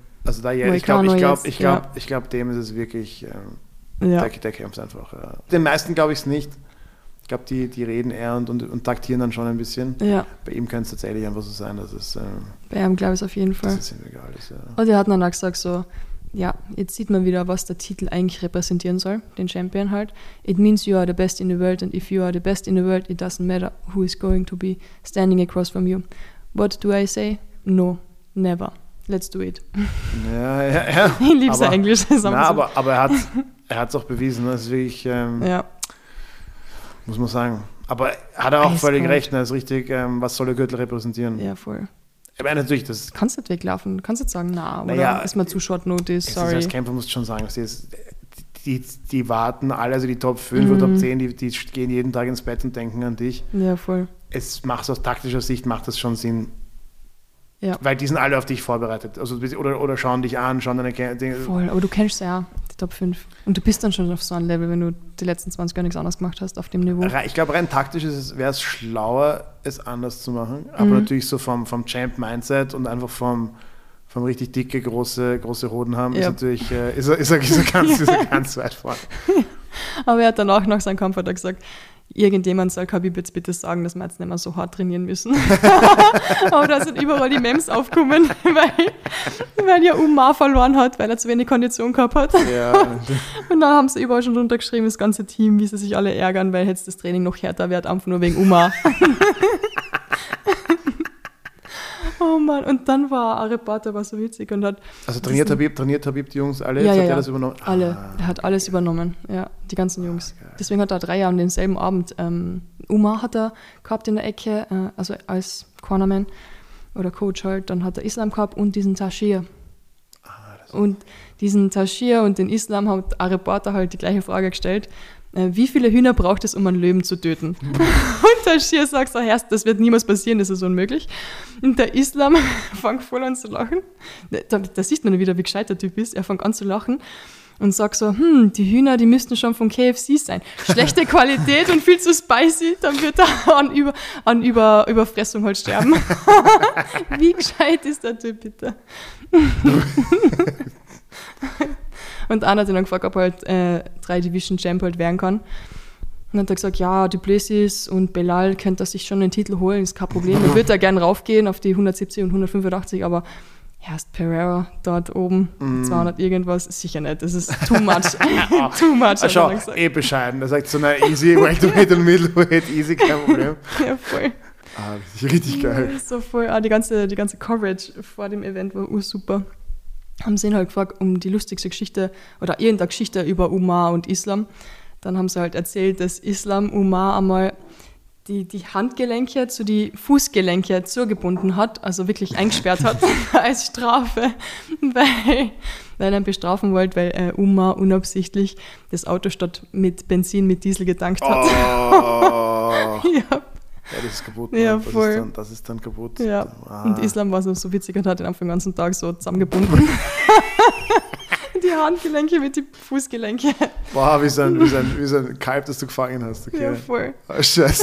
ich glaube, dem ist es wirklich, der kämpft einfach. Den meisten glaube ich es nicht. Ich glaube, die reden eher und taktieren dann schon ein bisschen. Ja. Bei ihm kann es tatsächlich einfach so sein, dass es. Bei ihm glaube ich es auf jeden Fall. Dass es ihm egal ist, ja. Und er hat dann auch gesagt so, ja, jetzt sieht man wieder, was der Titel eigentlich repräsentieren soll, den Champion halt. It means you are the best in the world and if you are the best in the world, it doesn't matter who is going to be standing across from you. What do I say? No, never. Let's do it. Ja. Ich liebe es Englisch. Aber er hat es auch bewiesen. Das ist wirklich, muss man sagen. Aber hat er auch völlig recht. Das ist richtig, was soll der Gürtel repräsentieren? Ja, voll. Ich meine, natürlich, das. Du kannst nicht weglaufen. Du kannst nicht sagen, oder ist mir zu short notice, sorry. Als Kämpfer musst du schon sagen, die warten alle, also die Top 5 oder Top 10, die gehen jeden Tag ins Bett und denken an dich. Ja, voll. Es macht aus taktischer Sicht macht das schon Sinn. Ja. Weil die sind alle auf dich vorbereitet. Also, oder schauen dich an, schauen deine Dinge. Voll, aber du kennst ja die Top 5. Und du bist dann schon auf so einem Level, wenn du die letzten 20 Jahre nichts anderes gemacht hast auf dem Niveau. Ich glaube, rein taktisch wäre es schlauer, es anders zu machen. Aber natürlich so vom Champ-Mindset und einfach vom richtig dicke, große Hoden haben, ist natürlich ist er ganz weit vorne. Aber er hat dann auch nach seinem Kampf hat er gesagt, irgendjemand soll Khabib jetzt bitte sagen, dass wir jetzt nicht mehr so hart trainieren müssen. Aber da sind überall die Memes aufgekommen, weil ja Umar verloren hat, weil er zu wenig Kondition gehabt hat. Ja. Und dann haben sie überall schon drunter geschrieben, das ganze Team, wie sie sich alle ärgern, weil jetzt das Training noch härter wird, einfach nur wegen Umar. Oh Mann, und dann war ein Reporter, war so witzig und hat... Also trainiert Habib die Jungs alle? Ja, hat ja, er das übernommen? Alle. Er hat alles übernommen, ja, die ganzen Jungs. Geil. Deswegen hat er 3 Jahre an denselben Abend, Umar hat er gehabt in der Ecke, also als Cornerman oder Coach halt, dann hat er Islam gehabt und diesen Tashir. Und diesen Tashir und den Islam hat ein Reporter halt die gleiche Frage gestellt, wie viele Hühner braucht es, um einen Löwen zu töten? Und Tashir sagt so, das wird niemals passieren, das ist unmöglich. Und der Islam fängt voll an zu lachen. Da sieht man wieder, wie gescheit der Typ ist. Er fängt an zu lachen und sagt so, die Hühner, die müssten schon vom KFC sein. Schlechte Qualität und viel zu spicy, dann wird er an Überfressung halt sterben. Wie gescheit ist der Typ, bitte? Und einer hat ihn dann gefragt, ob er halt 3-Division-Champ halt werden kann. Und dann hat er gesagt, ja, Duplessis und Belal könnte er sich schon den Titel holen, ist kein Problem. Er würde da gerne raufgehen auf die 170 und 185, aber erst Pereira dort oben, 200 irgendwas, sicher nicht, das ist too much. Too much, schau, bescheiden. Er sagt so, na easy, welterweight und middleweight, easy, kein Problem. Ja, voll. Das ist richtig geil. Ja, so voll. Die ganze Coverage vor dem Event war super. Haben sie ihn halt gefragt um die lustigste Geschichte oder irgendeine Geschichte über Umar und Islam. Dann haben sie halt erzählt, dass Islam Umar einmal die Handgelenke zu die Fußgelenke zugebunden hat, also wirklich eingesperrt hat als Strafe, weil er ihn bestrafen wollte, weil Umar unabsichtlich das Auto statt mit Benzin mit Diesel getankt hat. Oh. Ja. Ja, das ist kaputt. Ja, voll. Das ist dann kaputt. Ja. Und Islam war so witzig und hat ihn einfach den ganzen Tag so zusammengebunden. Die Handgelenke mit den Fußgelenke. Boah, wie so ein Kalb, das du gefangen hast. Okay. Ja, voll. Oh, Scheiße.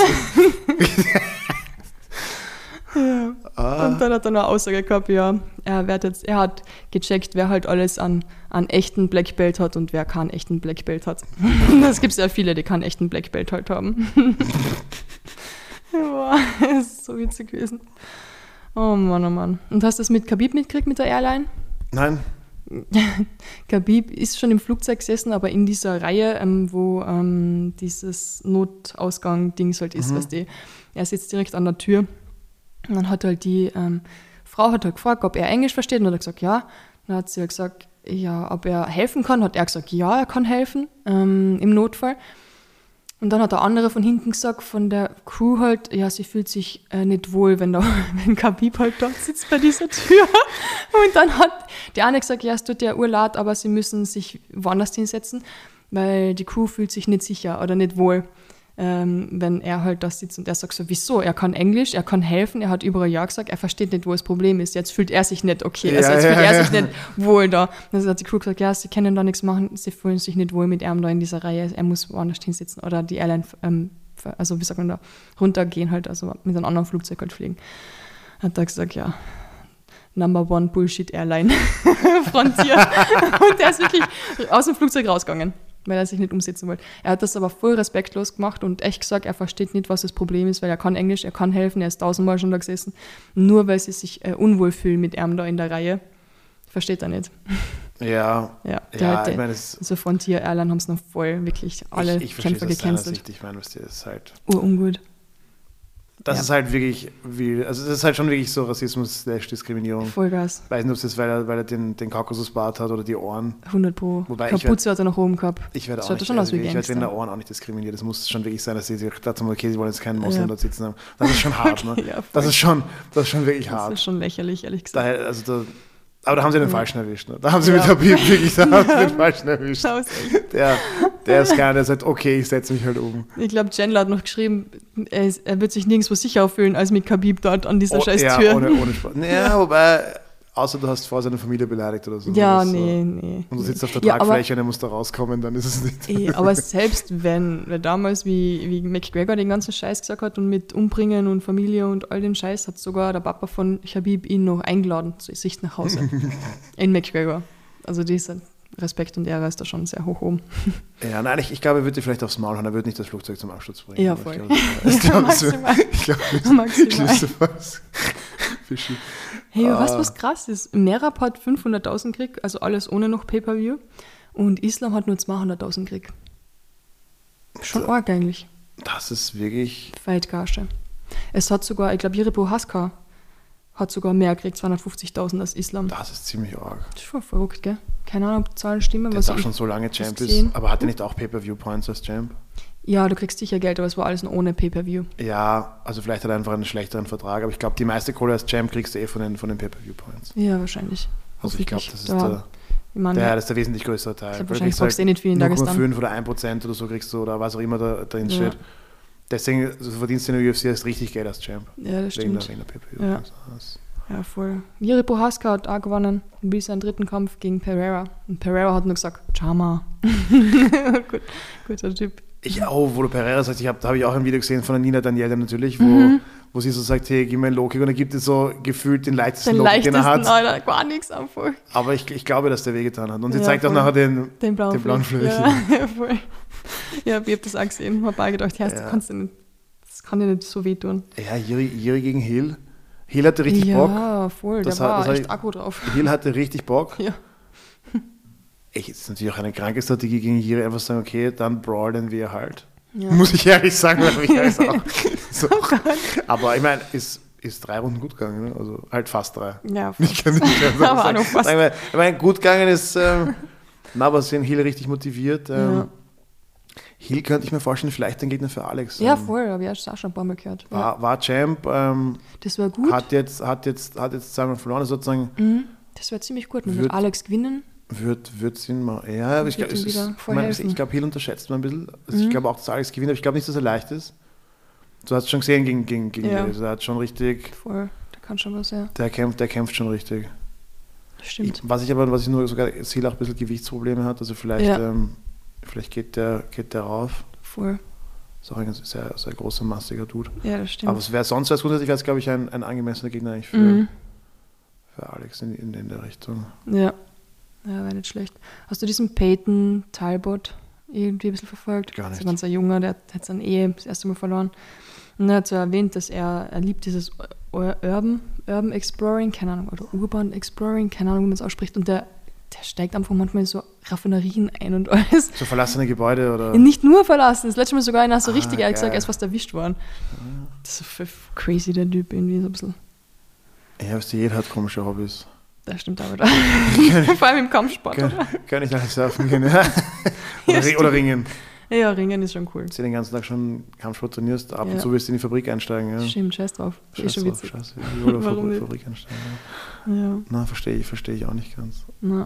Ja. Und dann hat er noch eine Aussage gehabt, ja, er hat gecheckt, wer halt alles an echten Black Belt hat und wer keinen echten Black Belt hat. Das gibt es ja viele, die keinen echten Black Belt halt haben. Boah, das ist so witzig gewesen. Oh Mann, oh Mann. Und hast du das mit Khabib mitgekriegt, mit der Airline? Nein. Khabib ist schon im Flugzeug gesessen, aber in dieser Reihe, wo dieses Notausgang-Dings halt ist, weißt du. Er sitzt direkt an der Tür. Und dann hat halt die Frau hat halt gefragt, ob er Englisch versteht. Und dann hat er gesagt, ja. Dann hat sie halt gesagt, ja, ob er helfen kann. Hat er gesagt, ja, er kann helfen im Notfall. Und dann hat der andere von hinten gesagt, von der Crew halt, ja, sie fühlt sich nicht wohl, wenn Khabib halt dort sitzt bei dieser Tür. Und dann hat der eine gesagt, ja, es tut ja urlaut, aber sie müssen sich woanders hinsetzen, weil die Crew fühlt sich nicht sicher oder nicht wohl, wenn er halt da sitzt. Und er sagt so, wieso? Er kann Englisch, er kann helfen, er hat überall ja gesagt, er versteht nicht, wo das Problem ist. Jetzt fühlt er sich nicht okay, also jetzt fühlt er sich nicht wohl da. Dann hat die Crew gesagt, ja, sie können da nichts machen, sie fühlen sich nicht wohl mit ihm da in dieser Reihe, er muss woanders hinsitzen oder die Airline, also wie sagt man da, runtergehen halt, also mit einem anderen Flugzeug halt fliegen. Hat er gesagt, ja, Number One Bullshit Airline Frontier. Und er ist wirklich aus dem Flugzeug rausgegangen, weil er sich nicht umsetzen wollte. Er hat das aber voll respektlos gemacht und echt gesagt, er versteht nicht, was das Problem ist, weil er kann Englisch, er kann helfen, er ist 1000-mal schon da gesessen. Nur weil sie sich unwohl fühlen mit ihm da in der Reihe, versteht er nicht. Ja, ich meine, so Frontier Airline haben es noch voll, wirklich alle Kämpfer gecancelt. Ich meine, das ist halt urungut. Das ist halt wirklich, also das ist halt schon wirklich so Rassismus/Diskriminierung. Vollgas. Ich weiß nicht, ob es ist, weil er den Kaukasusbart hat oder die Ohren. 100 Pro. Wobei Kapuze hat er noch oben gehabt. Ich werde auch nicht, schon ich werde wegen der Ohren auch nicht diskriminiert. Das muss schon wirklich sein, dass sie sich dazu mal, okay, sie wollen jetzt keinen Moslem dort sitzen haben. Das ist schon hart, ne? Ja, das ist schon wirklich hart. Das ist schon lächerlich, ehrlich gesagt. Daher, aber da haben sie den Falschen erwischt. Ne? Da haben sie mit der Bibel wirklich den Falschen erwischt. Der ist keiner, der sagt, okay, ich setze mich halt um. Ich glaube, Chandler hat noch geschrieben, er wird sich nirgendwo sicherer fühlen, als mit Khabib dort an dieser scheiß Tür. Ja, ohne Spaß. Ja, wobei, außer du hast vorher seine Familie beleidigt oder so. Ja, nee. Und du sitzt auf der Tragfläche und er muss da rauskommen, dann ist es nicht. Aber selbst wenn damals, wie McGregor den ganzen Scheiß gesagt hat und mit Umbringen und Familie und all den Scheiß, hat sogar der Papa von Khabib ihn noch eingeladen zu sich nach Hause. In McGregor. Also dieser Respekt und Ehre ist da schon sehr hoch oben. Ja, nein, ich glaube, er wird dir vielleicht aufs Maul hauen, er wird nicht das Flugzeug zum Absturz bringen. Ja, voll. Maximal. Fischi. Hey, was krass ist, Merab hat 500.000 gekriegt, also alles ohne noch Pay-Per-View, und Islam hat nur 200.000 gekriegt. Schon arg eigentlich. Das ist wirklich... Feitgasche. Es hat sogar, ich glaube, Jiri Prohaska hat sogar mehr gekriegt, 250.000 als Islam. Das ist ziemlich arg. Das ist voll verrückt, gell? Keine Ahnung, ob die Zahlen stimmen. Der ist auch schon so lange Champ ist, aber hat er nicht auch Pay-Per-View-Points als Champ? Ja, du kriegst sicher Geld, aber es war alles nur ohne Pay-Per-View. Ja, also vielleicht hat er einfach einen schlechteren Vertrag, aber ich glaube, die meiste Kohle als Champ kriegst du von den Pay-Per-View-Points. Ja, wahrscheinlich. Also ich glaube, das ist das ist der wesentlich größere Teil. Ich glaube, wahrscheinlich brauchst du nicht viel in Dagestan. 0,5 oder 1% oder so kriegst du oder was auch immer da drin steht. Deswegen verdienst du in der UFC erst richtig Geld als Champ. Ja, das stimmt. Wegen der Pay-Per-View. Ja, voll. Jiri Prohaska hat auch gewonnen, will seinen dritten Kampf gegen Pereira. Und Pereira hat nur gesagt, Chama. Guter Typ. Wo du Pereira sagst, da habe ich auch ein Video gesehen von der Nina Daniela natürlich, wo sie so sagt, hey, gib mir einen Low-Kick und er gibt es so gefühlt den leichtesten Low-Kick, den er hat. Alter, gar nichts einfach. Aber ich glaube, dass der wehgetan hat. Und sie zeigt auch nachher den blauen Flöchen. Ja, voll. Ja, ich habe das auch gesehen. Ich habe auch gedacht, das kann dir nicht so wehtun. Ja, Jiri gegen Hill. Hill hatte richtig Bock. Ja, voll. Der war echt Akku drauf. Hill hatte richtig Bock. Ja. Es ist natürlich auch eine kranke Strategie gegen Jiri, einfach sagen, okay, dann brawlen wir halt. Ja. Muss ich ehrlich sagen, weil ich weiß auch. So. Aber ich meine, ist 3 Runden gut gegangen, ne? Also halt fast 3. Ja, ich kann nicht sagen. Aber auch noch fast. Ich meine, gut gegangen ist, aber sind Hill richtig motiviert. Hill könnte ich mir vorstellen, vielleicht ein Gegner für Alex. Ja, voll, habe ich auch schon ein paar Mal gehört. War Champ. Das war gut. Hat jetzt zweimal verloren, sozusagen. Das wäre ziemlich gut, man wird Alex gewinnen. Wird Sinn machen. Ja, ich glaube, Hill unterschätzt man ein bisschen. Also ich glaube auch, dass Alex gewinnt, aber ich glaube nicht, dass er leicht ist. Du hast es schon gesehen gegen ja. Also er hat schon richtig. Voll, der kann schon was, ja. Der kämpft schon richtig. Das stimmt. Was ich nur sogar Ziel auch ein bisschen Gewichtsprobleme hat, also vielleicht geht der rauf. Voll. Das ist auch ein sehr, sehr großer, massiger Dude. Ja, das stimmt. Aber grundsätzlich wäre es, glaube ich, ein angemessener Gegner eigentlich für Alex in der Richtung. Ja. Ja, wäre nicht schlecht. Hast du diesen Peyton Talbot irgendwie ein bisschen verfolgt? Gar nicht. Das ist ein ganz junger, der hat seine Ehe das erste Mal verloren. Und er hat so erwähnt, dass er liebt dieses Urban Exploring, keine Ahnung, oder Urban Exploring, keine Ahnung, wie man es ausspricht. Und der steigt einfach manchmal in so Raffinerien ein und alles. So verlassene Gebäude oder? Nicht nur verlassen, das letzte Mal sogar einer so richtig, er hat gesagt, geil. er ist fast erwischt worden. Das ist so voll crazy, der Typ irgendwie so ein bisschen. Ja, jeder hat komische Hobbys. Das stimmt aber da. Vor allem im Kampfsport. Kann ich alle surfen gehen, ja. Oder ringen. Ja, Ringen ist schon cool. Dass du den ganzen Tag schon Kampfsport trainierst, ab und zu willst du in die Fabrik einsteigen. Ja. Stimmt, scheiß drauf. Scheiß schon witzig. Scheiße, oder Warum Fabrik einsteigen. Ja. Na, verstehe ich auch nicht ganz. Na.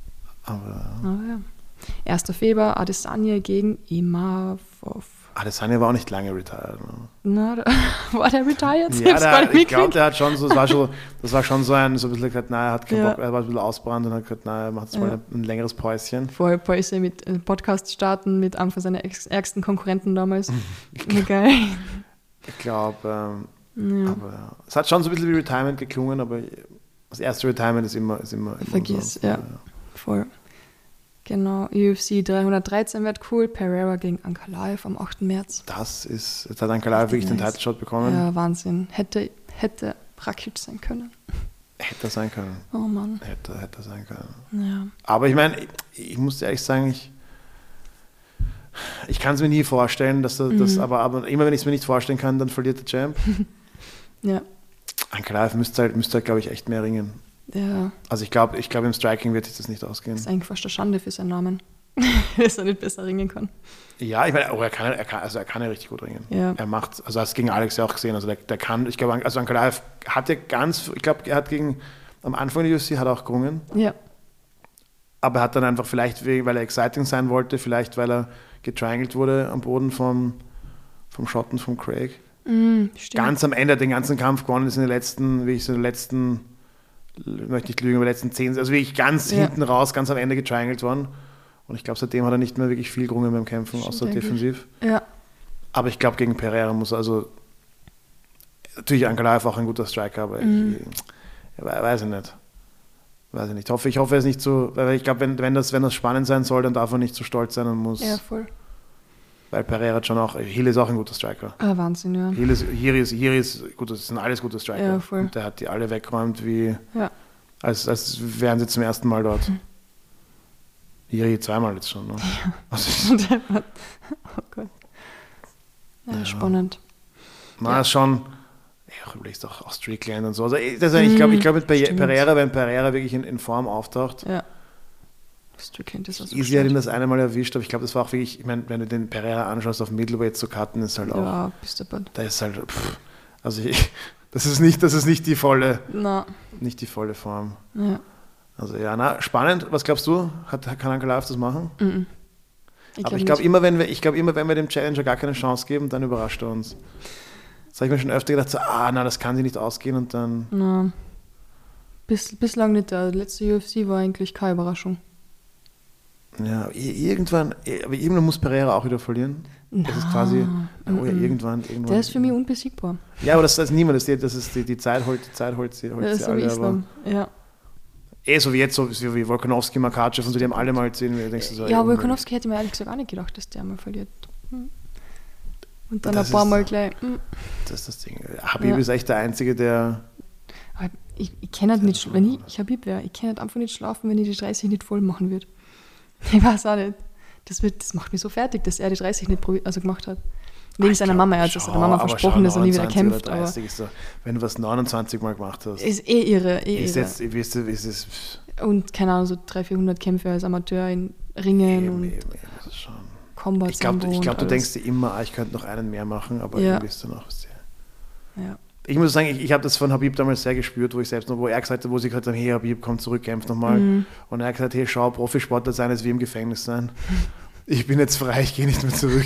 Aber ja. 1. Februar, Adesanya gegen Imavov. Adesanya war auch nicht lange retired. Ne? Na, war der retired? Ja, ich glaube, der hat schon so, das war schon so ein bisschen gesagt, nein, er hat keinen Bock, er war ein bisschen ausbrannt und hat gesagt, nein, er macht jetzt mal ein längeres Päuschen. Vorher Päuschen mit Podcast starten mit einem von seinen ärgsten Konkurrenten damals. Geil. Ich glaube, aber es hat schon so ein bisschen wie Retirement geklungen, aber das erste Retirement ist immer Vergiss, so, ja. Voll. Genau, UFC 313 wird cool. Pereira gegen Ankalaev am 8. März. Jetzt hat Ankalaev wirklich den Title-Shot bekommen. Ja, Wahnsinn. Hätte Rakic sein können. Hätte er sein können. Oh Mann. Hätte er sein können. Ja. Aber ich meine, ich muss ehrlich sagen, ich kann es mir nie vorstellen, dass er das, aber immer wenn ich es mir nicht vorstellen kann, dann verliert der Champ. Ja. Ankalaev müsste halt, glaube ich, echt mehr ringen. Ja. Also ich glaube, im Striking wird sich das nicht ausgehen. Das ist eigentlich fast eine Schande für seinen Namen, dass er nicht besser ringen kann. Ja, ich meine, er kann ja richtig gut ringen. Ja. Er macht, also hast du gegen Alex ja auch gesehen, also der kann, ich glaube, also Ankalaev hat ja er hat am Anfang der UFC hat er auch gerungen. Ja. Aber er hat dann einfach vielleicht, weil er exciting sein wollte, vielleicht weil er getriangelt wurde am Boden vom Schotten, vom Craig. Stimmt. Ganz am Ende den ganzen Kampf gewonnen ist in den letzten möchte nicht lügen, aber letzten 10, also wirklich ganz hinten raus, ganz am Ende getriangelt worden. Und ich glaube, seitdem hat er nicht mehr wirklich viel gerungen beim Kämpfen, außer defensiv. Ja. Aber ich glaube, gegen Pereira muss natürlich Ankalaev auch ein guter Striker, aber ich weiß nicht. Ich hoffe, er ist nicht so, weil ich glaube, wenn das spannend sein soll, dann darf er nicht zu stolz sein und muss. Ja, voll. Weil Pereira hat schon auch, Hill ist auch ein guter Striker. Ah, Wahnsinn, ja. Jiri ist gut, das sind alles gute Striker. Ja, voll. Und der hat die alle weggeräumt, als wären sie zum ersten Mal dort. Jiri zweimal jetzt schon. Ne? Ja. Also, oh Gott. Ja, spannend. Na, ist schon, ich überlegst auch Strickland und so. Also, ich glaube, mit Pereira, wenn Pereira wirklich in Form auftaucht, Strickland ist das Easy hat ihn das eine Mal erwischt, aber ich glaube, das war auch wirklich, ich meine, wenn du den Pereira anschaust, auf Middleweight zu cutten, ist halt auch. Ja, bist du bad. Da ist halt, das ist nicht die volle, nicht die volle Form. Ja. Also ja, spannend. Was glaubst du? Kann Ankalaev das machen? Aber ich glaube immer, wenn wir dem Challenger gar keine Chance geben, dann überrascht er uns. Das habe ich mir schon öfter gedacht, so, das kann sich nicht ausgehen und dann. Na, bislang nicht. Der letzte UFC war eigentlich keine Überraschung. Ja, irgendwann muss Pereira auch wieder verlieren. Das ist quasi, irgendwann. Der ist für mich unbesiegbar. Ja, aber das ist niemand, das ist die Zeit holt sie so wie alle. Islam, ja. So wie jetzt, so wie Volkanovski, Makachev und so, die haben alle mal gesehen. Ja, Volkanovski hätte mir ehrlich gesagt auch nicht gedacht, dass der mal verliert. Und dann ein paar Mal gleich. Das ist das Ding. Habib ist echt der Einzige, der... Aber ich kann halt nicht, wenn ich Habib wäre, ich kann halt einfach nicht schlafen, wenn ich die 30 nicht voll machen würde. Ich weiß auch nicht. Das macht mich so fertig, dass er die 30 nicht gemacht hat. Wegen seiner Mama. Er hat seiner Mama versprochen, dass er nie wieder kämpft. Aber so, wenn du was 29 Mal gemacht hast. Ist irre. Ist es. Und keine Ahnung, so 300-400 Kämpfe als Amateur in Ringen das ist schon. Combat. Ich glaube, du denkst dir immer, ich könnte noch einen mehr machen, aber irgendwie ist dann auch sehr. Ja. Ich muss sagen, ich habe das von Habib damals sehr gespürt, wo er gesagt hat, wo sie gesagt haben, hey Habib, komm zurück, kämpf nochmal. Und er hat gesagt, hey, schau, Profisportler sein ist wie im Gefängnis sein. Ich bin jetzt frei, ich gehe nicht mehr zurück.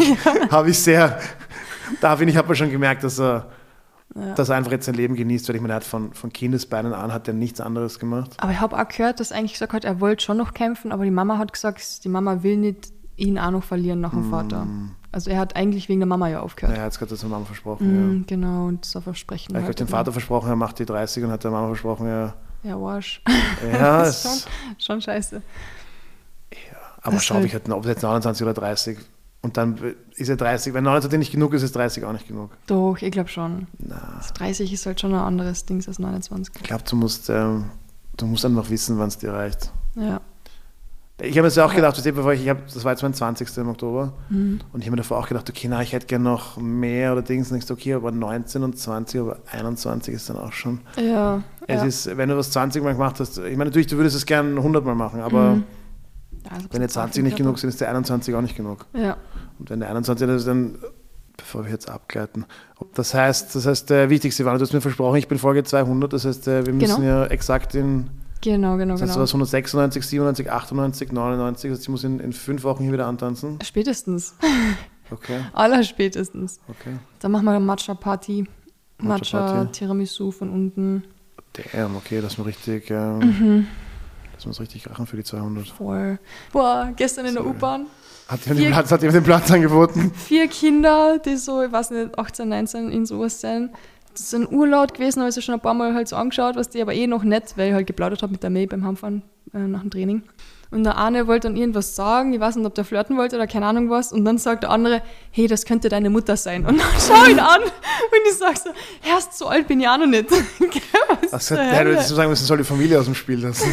Da hat man schon gemerkt, dass er einfach jetzt sein Leben genießt, weil ich meine, er hat von Kindesbeinen an hat er nichts anderes gemacht. Aber ich habe auch gehört, dass er eigentlich gesagt hat, er wollte schon noch kämpfen, aber die Mama hat gesagt, die Mama will nicht ihn auch noch verlieren nach dem Vater. Also er hat eigentlich wegen der Mama ja aufgehört. Ja, er hat es gerade seiner Mama versprochen, Genau, und das Versprechen. Er hat dem Vater versprochen, er macht die 30 und hat der Mama versprochen, Ja, Arsch. Ja, das ist schon scheiße. Ja, aber schau, ich hätte ob es jetzt 29 oder 30 und dann ist er 30. Wenn 29 nicht genug ist, ist 30 auch nicht genug. Doch, ich glaube schon. Na. 30 ist halt schon ein anderes Ding als 29. Ich glaube, du musst einfach wissen, wann es dir reicht. Ja. Ich habe mir das ja auch gedacht, das war jetzt mein 20. im Oktober und ich habe mir davor auch gedacht, okay, ich hätte gerne noch mehr oder Dings, und ich so, okay, aber 19 und 20, aber 21 ist dann auch schon. Ja. Ist, wenn du was 20 Mal gemacht hast, ich meine, natürlich, du würdest es gerne 100 Mal machen, aber also wenn die 20 nicht genug sind, ist der 21 auch nicht genug. Ja. Und wenn der 21 ist, dann, bevor wir jetzt abgleiten, das heißt, der wichtigste war, du hast mir versprochen, ich bin Folge 200, das heißt, wir müssen ja exakt in... Genau. Das heißt, du hast 196, 97, 98, 99, das heißt, ich muss in 5 Wochen hier wieder antanzen. Spätestens. Okay. Allerspätestens. Okay. Dann machen wir eine Matcha-Party. Matcha, Tiramisu von unten. Damn, okay, das muss richtig, das muss richtig krachen für die 200. Voll. Boah, gestern in der U-Bahn. Hat jemand den Platz angeboten? 4 Kinder, die so, ich weiß nicht, 18, 19 in sowas sein. Das ist ein urlaut gewesen, habe ich schon ein paar Mal halt so angeschaut, was die aber noch nicht, weil ich halt geplaudert habe mit der May beim Heimfahren nach dem Training. Und der eine wollte dann irgendwas sagen, ich weiß nicht, ob der flirten wollte oder keine Ahnung was. Und dann sagt der andere, hey, das könnte deine Mutter sein. Und dann schau ihn an und ich sag so, erst so alt bin ich auch noch nicht. Also, der hätte jetzt so sagen müssen, soll die Familie aus dem Spiel lassen.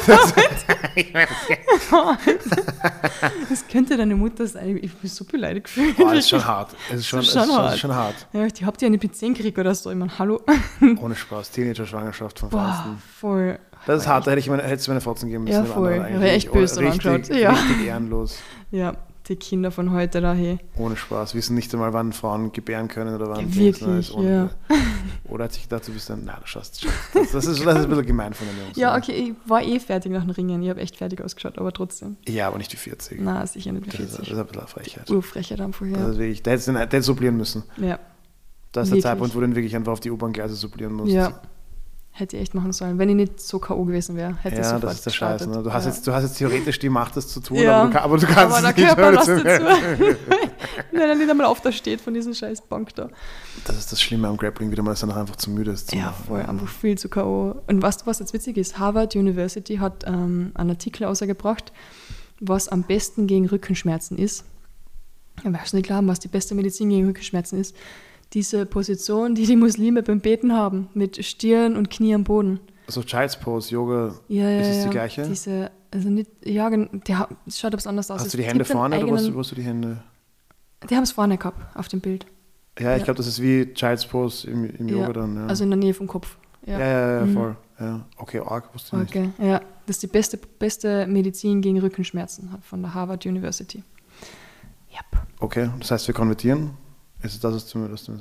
Das könnte deine Mutter sein. Ich bin so beleidigt gefühlt. Das ist schon hart. Es ist schon hart. Ja, ich hab die eine P10 gekriegt oder so. Ich meine, hallo. Ohne Spaß. Teenager-Schwangerschaft von Feinsten. Voll. Das ist hart. Da hätte es meine Fotzen geben müssen. Ja, voll. Ich wäre echt böse angeschaut. Richtig ehrenlos. Ja, die Kinder von heute da hier. Ohne Spaß. Wissen nicht einmal, wann Frauen gebären können oder wann. Wirklich, ja. Oder hat sich gedacht, du bist dann, nein, du schaust. Das ist ein bisschen gemein von den Jungs. Ja, okay, ich war fertig nach dem Ringen. Ich habe echt fertig ausgeschaut, aber trotzdem. Ja, aber nicht wie 40. Nein, sicher nicht wie 40. Das ist ein bisschen eine Frechheit. Urfrechheit einfach, ja. Also wirklich, der hätte supplieren müssen. Ja. Das ist der Zeitpunkt, wo du ihn wirklich einfach auf die U-Bahn-Gleise supplieren musst. Ja. Hätte ich echt machen sollen. Wenn ich nicht so K.O. gewesen wäre, hätte ich sofort das ist der Scheiß. Ne? Du hast jetzt theoretisch die Macht, das zu tun, ja. aber du kannst aber es nicht. Aber der Körper lässt dazu. Wenn er nicht einmal auf da steht von diesem scheiß Bank da. Das ist das Schlimme am Grappling, wieder mal, dass er noch einfach zu müde ist. Ja, voll, einfach viel zu K.O. Und weißt du, was jetzt witzig ist? Harvard University hat einen Artikel ausgebracht, was am besten gegen Rückenschmerzen ist. Ich weiß nicht klar, was die beste Medizin gegen Rückenschmerzen ist. Diese Position, die Muslime beim Beten haben, mit Stirn und Knie am Boden. So Child's Pose, Yoga, ja, ist es die gleiche? Also nicht, ja, das schaut etwas anders aus. Hast du die Hände vorne oder wo hast du die Hände? Die haben es vorne gehabt, auf dem Bild. Ja, ich glaube, das ist wie Child's Pose im Yoga dann. Ja. Also in der Nähe vom Kopf. Ja, voll. Ja. Okay, arg, wusste ich nicht. Ja, das ist die beste Medizin gegen Rückenschmerzen von der Harvard University. Yep. Okay, das heißt, wir konvertieren? Ist das, was du mir sagst?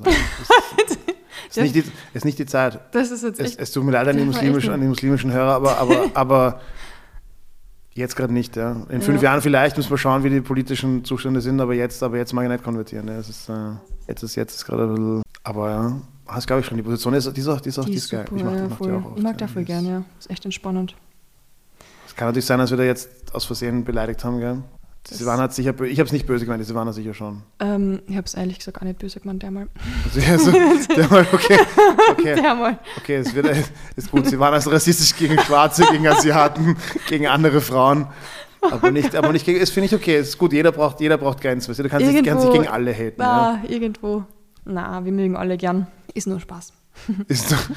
Ist nicht die Zeit. Das ist jetzt echt, es tut mir leid an die muslimischen Hörer, aber jetzt gerade nicht. Ja. In 5 Jahren vielleicht müssen wir schauen, wie die politischen Zustände sind, aber jetzt mag ich nicht konvertieren. Ja. Jetzt ist gerade ein bisschen. Aber ja, hast glaube ich schon. Die Position die ist geil. Ich mag die auch voll gern, ja. Ist echt entspannend. Kann natürlich sein, dass wir da jetzt aus Versehen beleidigt haben, gell? Die Silvana hat sicher, ich habe es nicht böse gemeint, die Silvana sicher schon. Ich habe es ehrlich gesagt auch nicht böse gemeint, der mal. Also, der mal, okay. Der mal. Okay, ist gut. Silvana ist rassistisch gegen Schwarze, gegen Asiaten, gegen andere Frauen. Aber nicht gegen, das finde ich okay, es ist gut, jeder braucht Grenzen. Du kannst nicht gegen alle haten. Ja. Irgendwo. Na, wir mögen alle gern. Ist nur Spaß. Ist doch.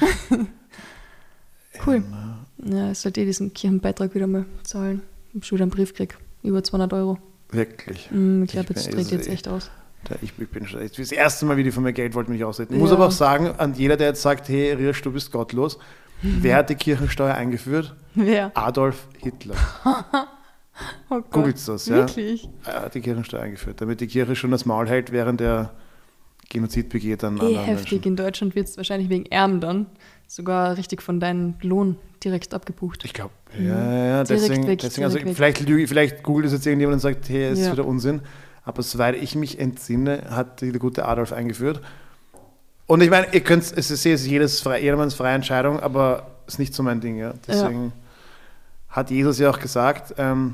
Cool. Ja, ich sollte diesen Kirchenbeitrag wieder mal zahlen. Ich habe schon wieder einen Brief gekriegt. Über 200 €. Wirklich? Ich glaube, das trägt jetzt echt aus. Ich bin schon, das erste Mal, wie die von mir Geld wollten, mich ausreden. Ich muss aber auch sagen, an jeder, der jetzt sagt, hey, Riasch, du bist gottlos, wer hat die Kirchensteuer eingeführt? Wer? Adolf Hitler. Oh Gott. Googelt's das, Wirklich? Ja? Er hat die Kirchensteuer eingeführt, damit die Kirche schon das Maul hält, während er Genozid begeht an anderen heftig. Menschen. In Deutschland wird es wahrscheinlich wegen Erben dann sogar richtig von deinem Lohn direkt abgebucht. Ich glaube, ja, deswegen also weg. vielleicht googelt es jetzt irgendjemand und sagt, hey, es ist Ja. wieder Unsinn. Aber soweit ich mich entsinne, hat der gute Adolf eingeführt. Und ich meine, es ist jedermanns freie Entscheidung, aber es ist nicht so mein Ding. Ja. Deswegen hat Jesus ja auch gesagt,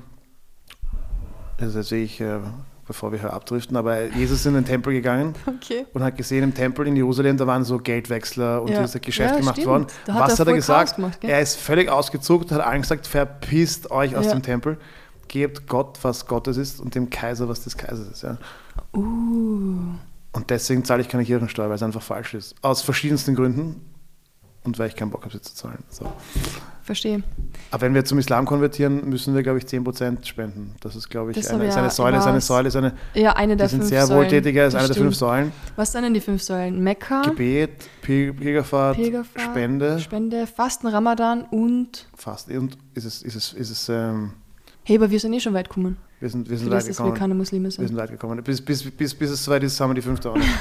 das sehe ich, bevor wir hier abdriften, aber Jesus ist in den Tempel gegangen und hat gesehen, im Tempel in Jerusalem, da waren so Geldwechsler und dieses Geschäft gemacht stimmt. worden. Was hat er gesagt? Gemacht, er ist völlig ausgezuckt, hat allen gesagt, verpisst euch aus dem Tempel, gebt Gott, was Gottes ist und dem Kaiser, was des Kaisers ist. Ja. Und deswegen zahle ich keine Kirchensteuer, weil es einfach falsch ist. Aus verschiedensten Gründen und weil ich keinen Bock habe, sie zu zahlen. So. Verstehe. Aber wenn wir zum Islam konvertieren, müssen wir, glaube ich, 10% spenden. Das ist, glaube ich, das eine Säule. Ja, eine der 5 Säulen. Die sind sehr wohltätiger, ist eine der 5 Säulen. Was sind denn die 5 Säulen? Mekka, Gebet, Pilgerfahrt, Spende, Fasten, Ramadan und... Fasten. Und ist es hey, aber wir sind schon weit gekommen. Wir sind weit dass gekommen. wir keine Muslime sind. Wir sind weit gekommen. Bis es soweit ist, haben wir die 5. auch nicht.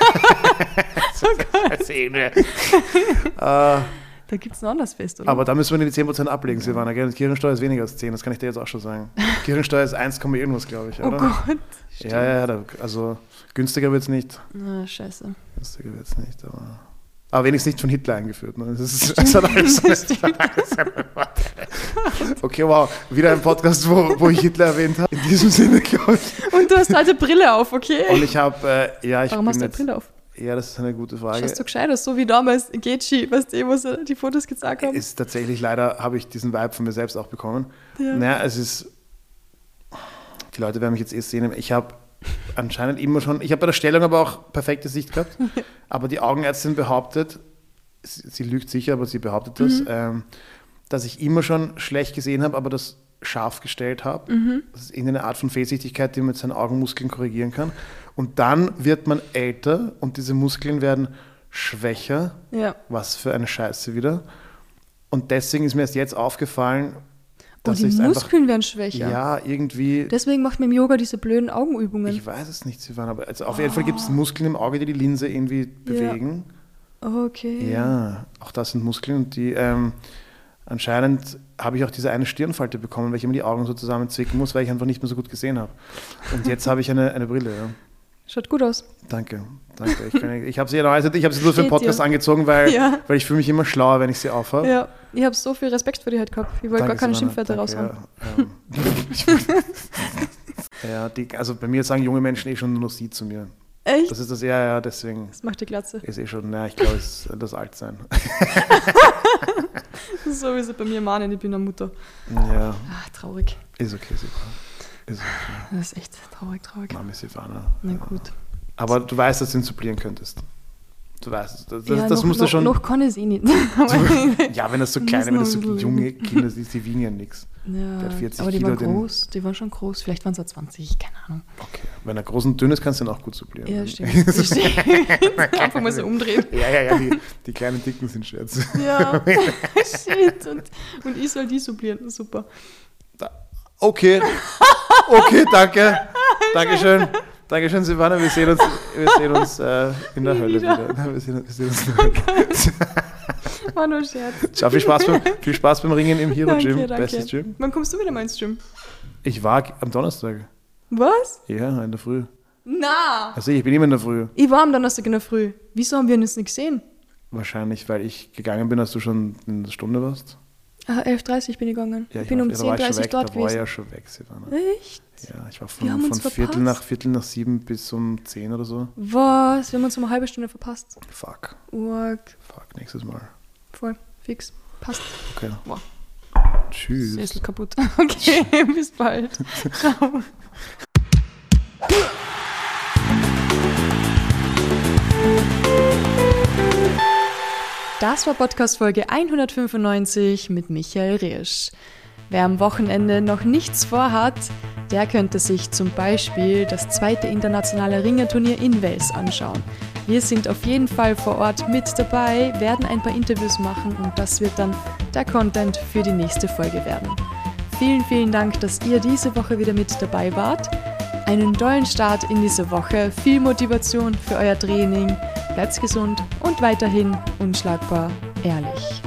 Da gibt es ein anderes Fest, oder? Aber da müssen wir die 10% ablegen, Silvana. Gell? Kirchensteuer ist weniger als 10, das kann ich dir jetzt auch schon sagen. Kirchensteuer ist 1, irgendwas, glaube ich. Oder? Oh Gott. Ja, also günstiger wird es nicht. Na, scheiße. Günstiger wird es nicht, aber wenigstens nicht von Hitler eingeführt. Ne? Das hat alles Okay, wow. Wieder ein Podcast, wo ich Hitler erwähnt habe. In diesem Sinne, glaube ich. Und du hast halt eine Brille auf, okay? Und ich habe, Warum hast du eine Brille auf? Ja, das ist eine gute Frage. Schaust du gescheit aus, so wie damals Getschi, weißt du, wo sie die Fotos gezeigt haben? Ist tatsächlich, leider habe ich diesen Vibe von mir selbst auch bekommen. Ja. Naja, es ist, die Leute werden mich jetzt sehen, ich habe anscheinend immer schon, ich habe bei der Stellung aber auch perfekte Sicht gehabt, aber die Augenärztin behauptet, sie lügt sicher, aber sie behauptet das, dass ich immer schon schlecht gesehen habe, aber das scharf gestellt habe. Das ist irgendeine Art von Fehlsichtigkeit, die man mit seinen Augenmuskeln korrigieren kann. Und dann wird man älter und diese Muskeln werden schwächer. Ja. Was für eine Scheiße wieder. Und deswegen ist mir erst jetzt aufgefallen, dass die Muskeln werden schwächer. Ja, irgendwie. Deswegen macht man im Yoga diese blöden Augenübungen. Ich weiß es nicht, Silvana, aber also auf jeden Fall gibt es Muskeln im Auge, die die Linse irgendwie bewegen. Okay. Ja, auch das sind Muskeln und die anscheinend habe ich auch diese eine Stirnfalte bekommen, weil ich immer die Augen so zusammenzwicken muss, weil ich einfach nicht mehr so gut gesehen habe. Und jetzt habe ich eine Brille, ja. Schaut gut aus. Danke. Ich habe sie nur für den Podcast angezogen, weil ich fühle mich immer schlauer, wenn ich sie aufhabe. Ja, ich habe so viel Respekt vor dir heute gehabt. Ich wollte gar keine Schimpfwörter raushauen. Ja, also bei mir sagen junge Menschen schon nur noch sie zu mir. Echt? Das ist das, ja, deswegen. Das macht die Glatze. Ist schon, ich glaube, es ist das Altsein. Das ist so, wie sie bei mir mahnen, ich bin eine Mutter. Ja. Ach, traurig. Ist okay, Silvana. Das ist echt traurig. Mami Silvana. Na gut. Aber du weißt, dass du ihn supplieren könntest. Du weißt, das musst du schon. Noch kann ich es eh nicht. Ja, wenn das so kleine, wenn das so junge Kinder sind, die wiegen ja nichts. Ja, 40 aber die Kilo waren groß, die waren schon groß. Vielleicht waren es auch 20, keine Ahnung. Okay, wenn er groß und dünn ist, kannst du ihn auch gut supplieren. Ja, stimmt. Einfach mal so umdrehen. Ja, die kleinen Dicken sind Scherz. Ja, shit. Und ich soll die supplieren, super. Okay, danke. Dankeschön, Silvana. Wir sehen uns in der Hölle wieder. Wir sehen uns in der Hölle. War nur ein Scherz. Ciao, viel Spaß beim Ringen im Hero Gym. Danke. Bestes Gym. Wann kommst du wieder mal ins Gym? Ich war am Donnerstag. Was? Ja, in der Früh. Na! Also ich bin immer in der Früh. Ich war am Donnerstag in der Früh. Wieso haben wir uns nicht gesehen? Wahrscheinlich, weil ich gegangen bin, als du schon in der Stunde warst. 11:30 bin ich gegangen. Ja, ich bin um 10:30 dort gewesen. Da war ich ja schon weg, Silvana. Echt? Ja, ich war von Viertel nach 7 bis um 10 oder so. Was? Wir haben uns um eine halbe Stunde verpasst. Fuck. Urk. Fuck, nächstes Mal. Voll, fix. Passt. Okay. Wow. Tschüss. Sessel kaputt. Okay, bis bald. Ciao. Das war Podcast-Folge 195 mit Michael Riersch. Wer am Wochenende noch nichts vorhat, der könnte sich zum Beispiel das 2. internationale Ringerturnier in Wels anschauen. Wir sind auf jeden Fall vor Ort mit dabei, werden ein paar Interviews machen und das wird dann der Content für die nächste Folge werden. Vielen, vielen Dank, dass ihr diese Woche wieder mit dabei wart. Einen tollen Start in diese Woche, viel Motivation für euer Training, bleibt gesund und weiterhin unschlagbar ehrlich.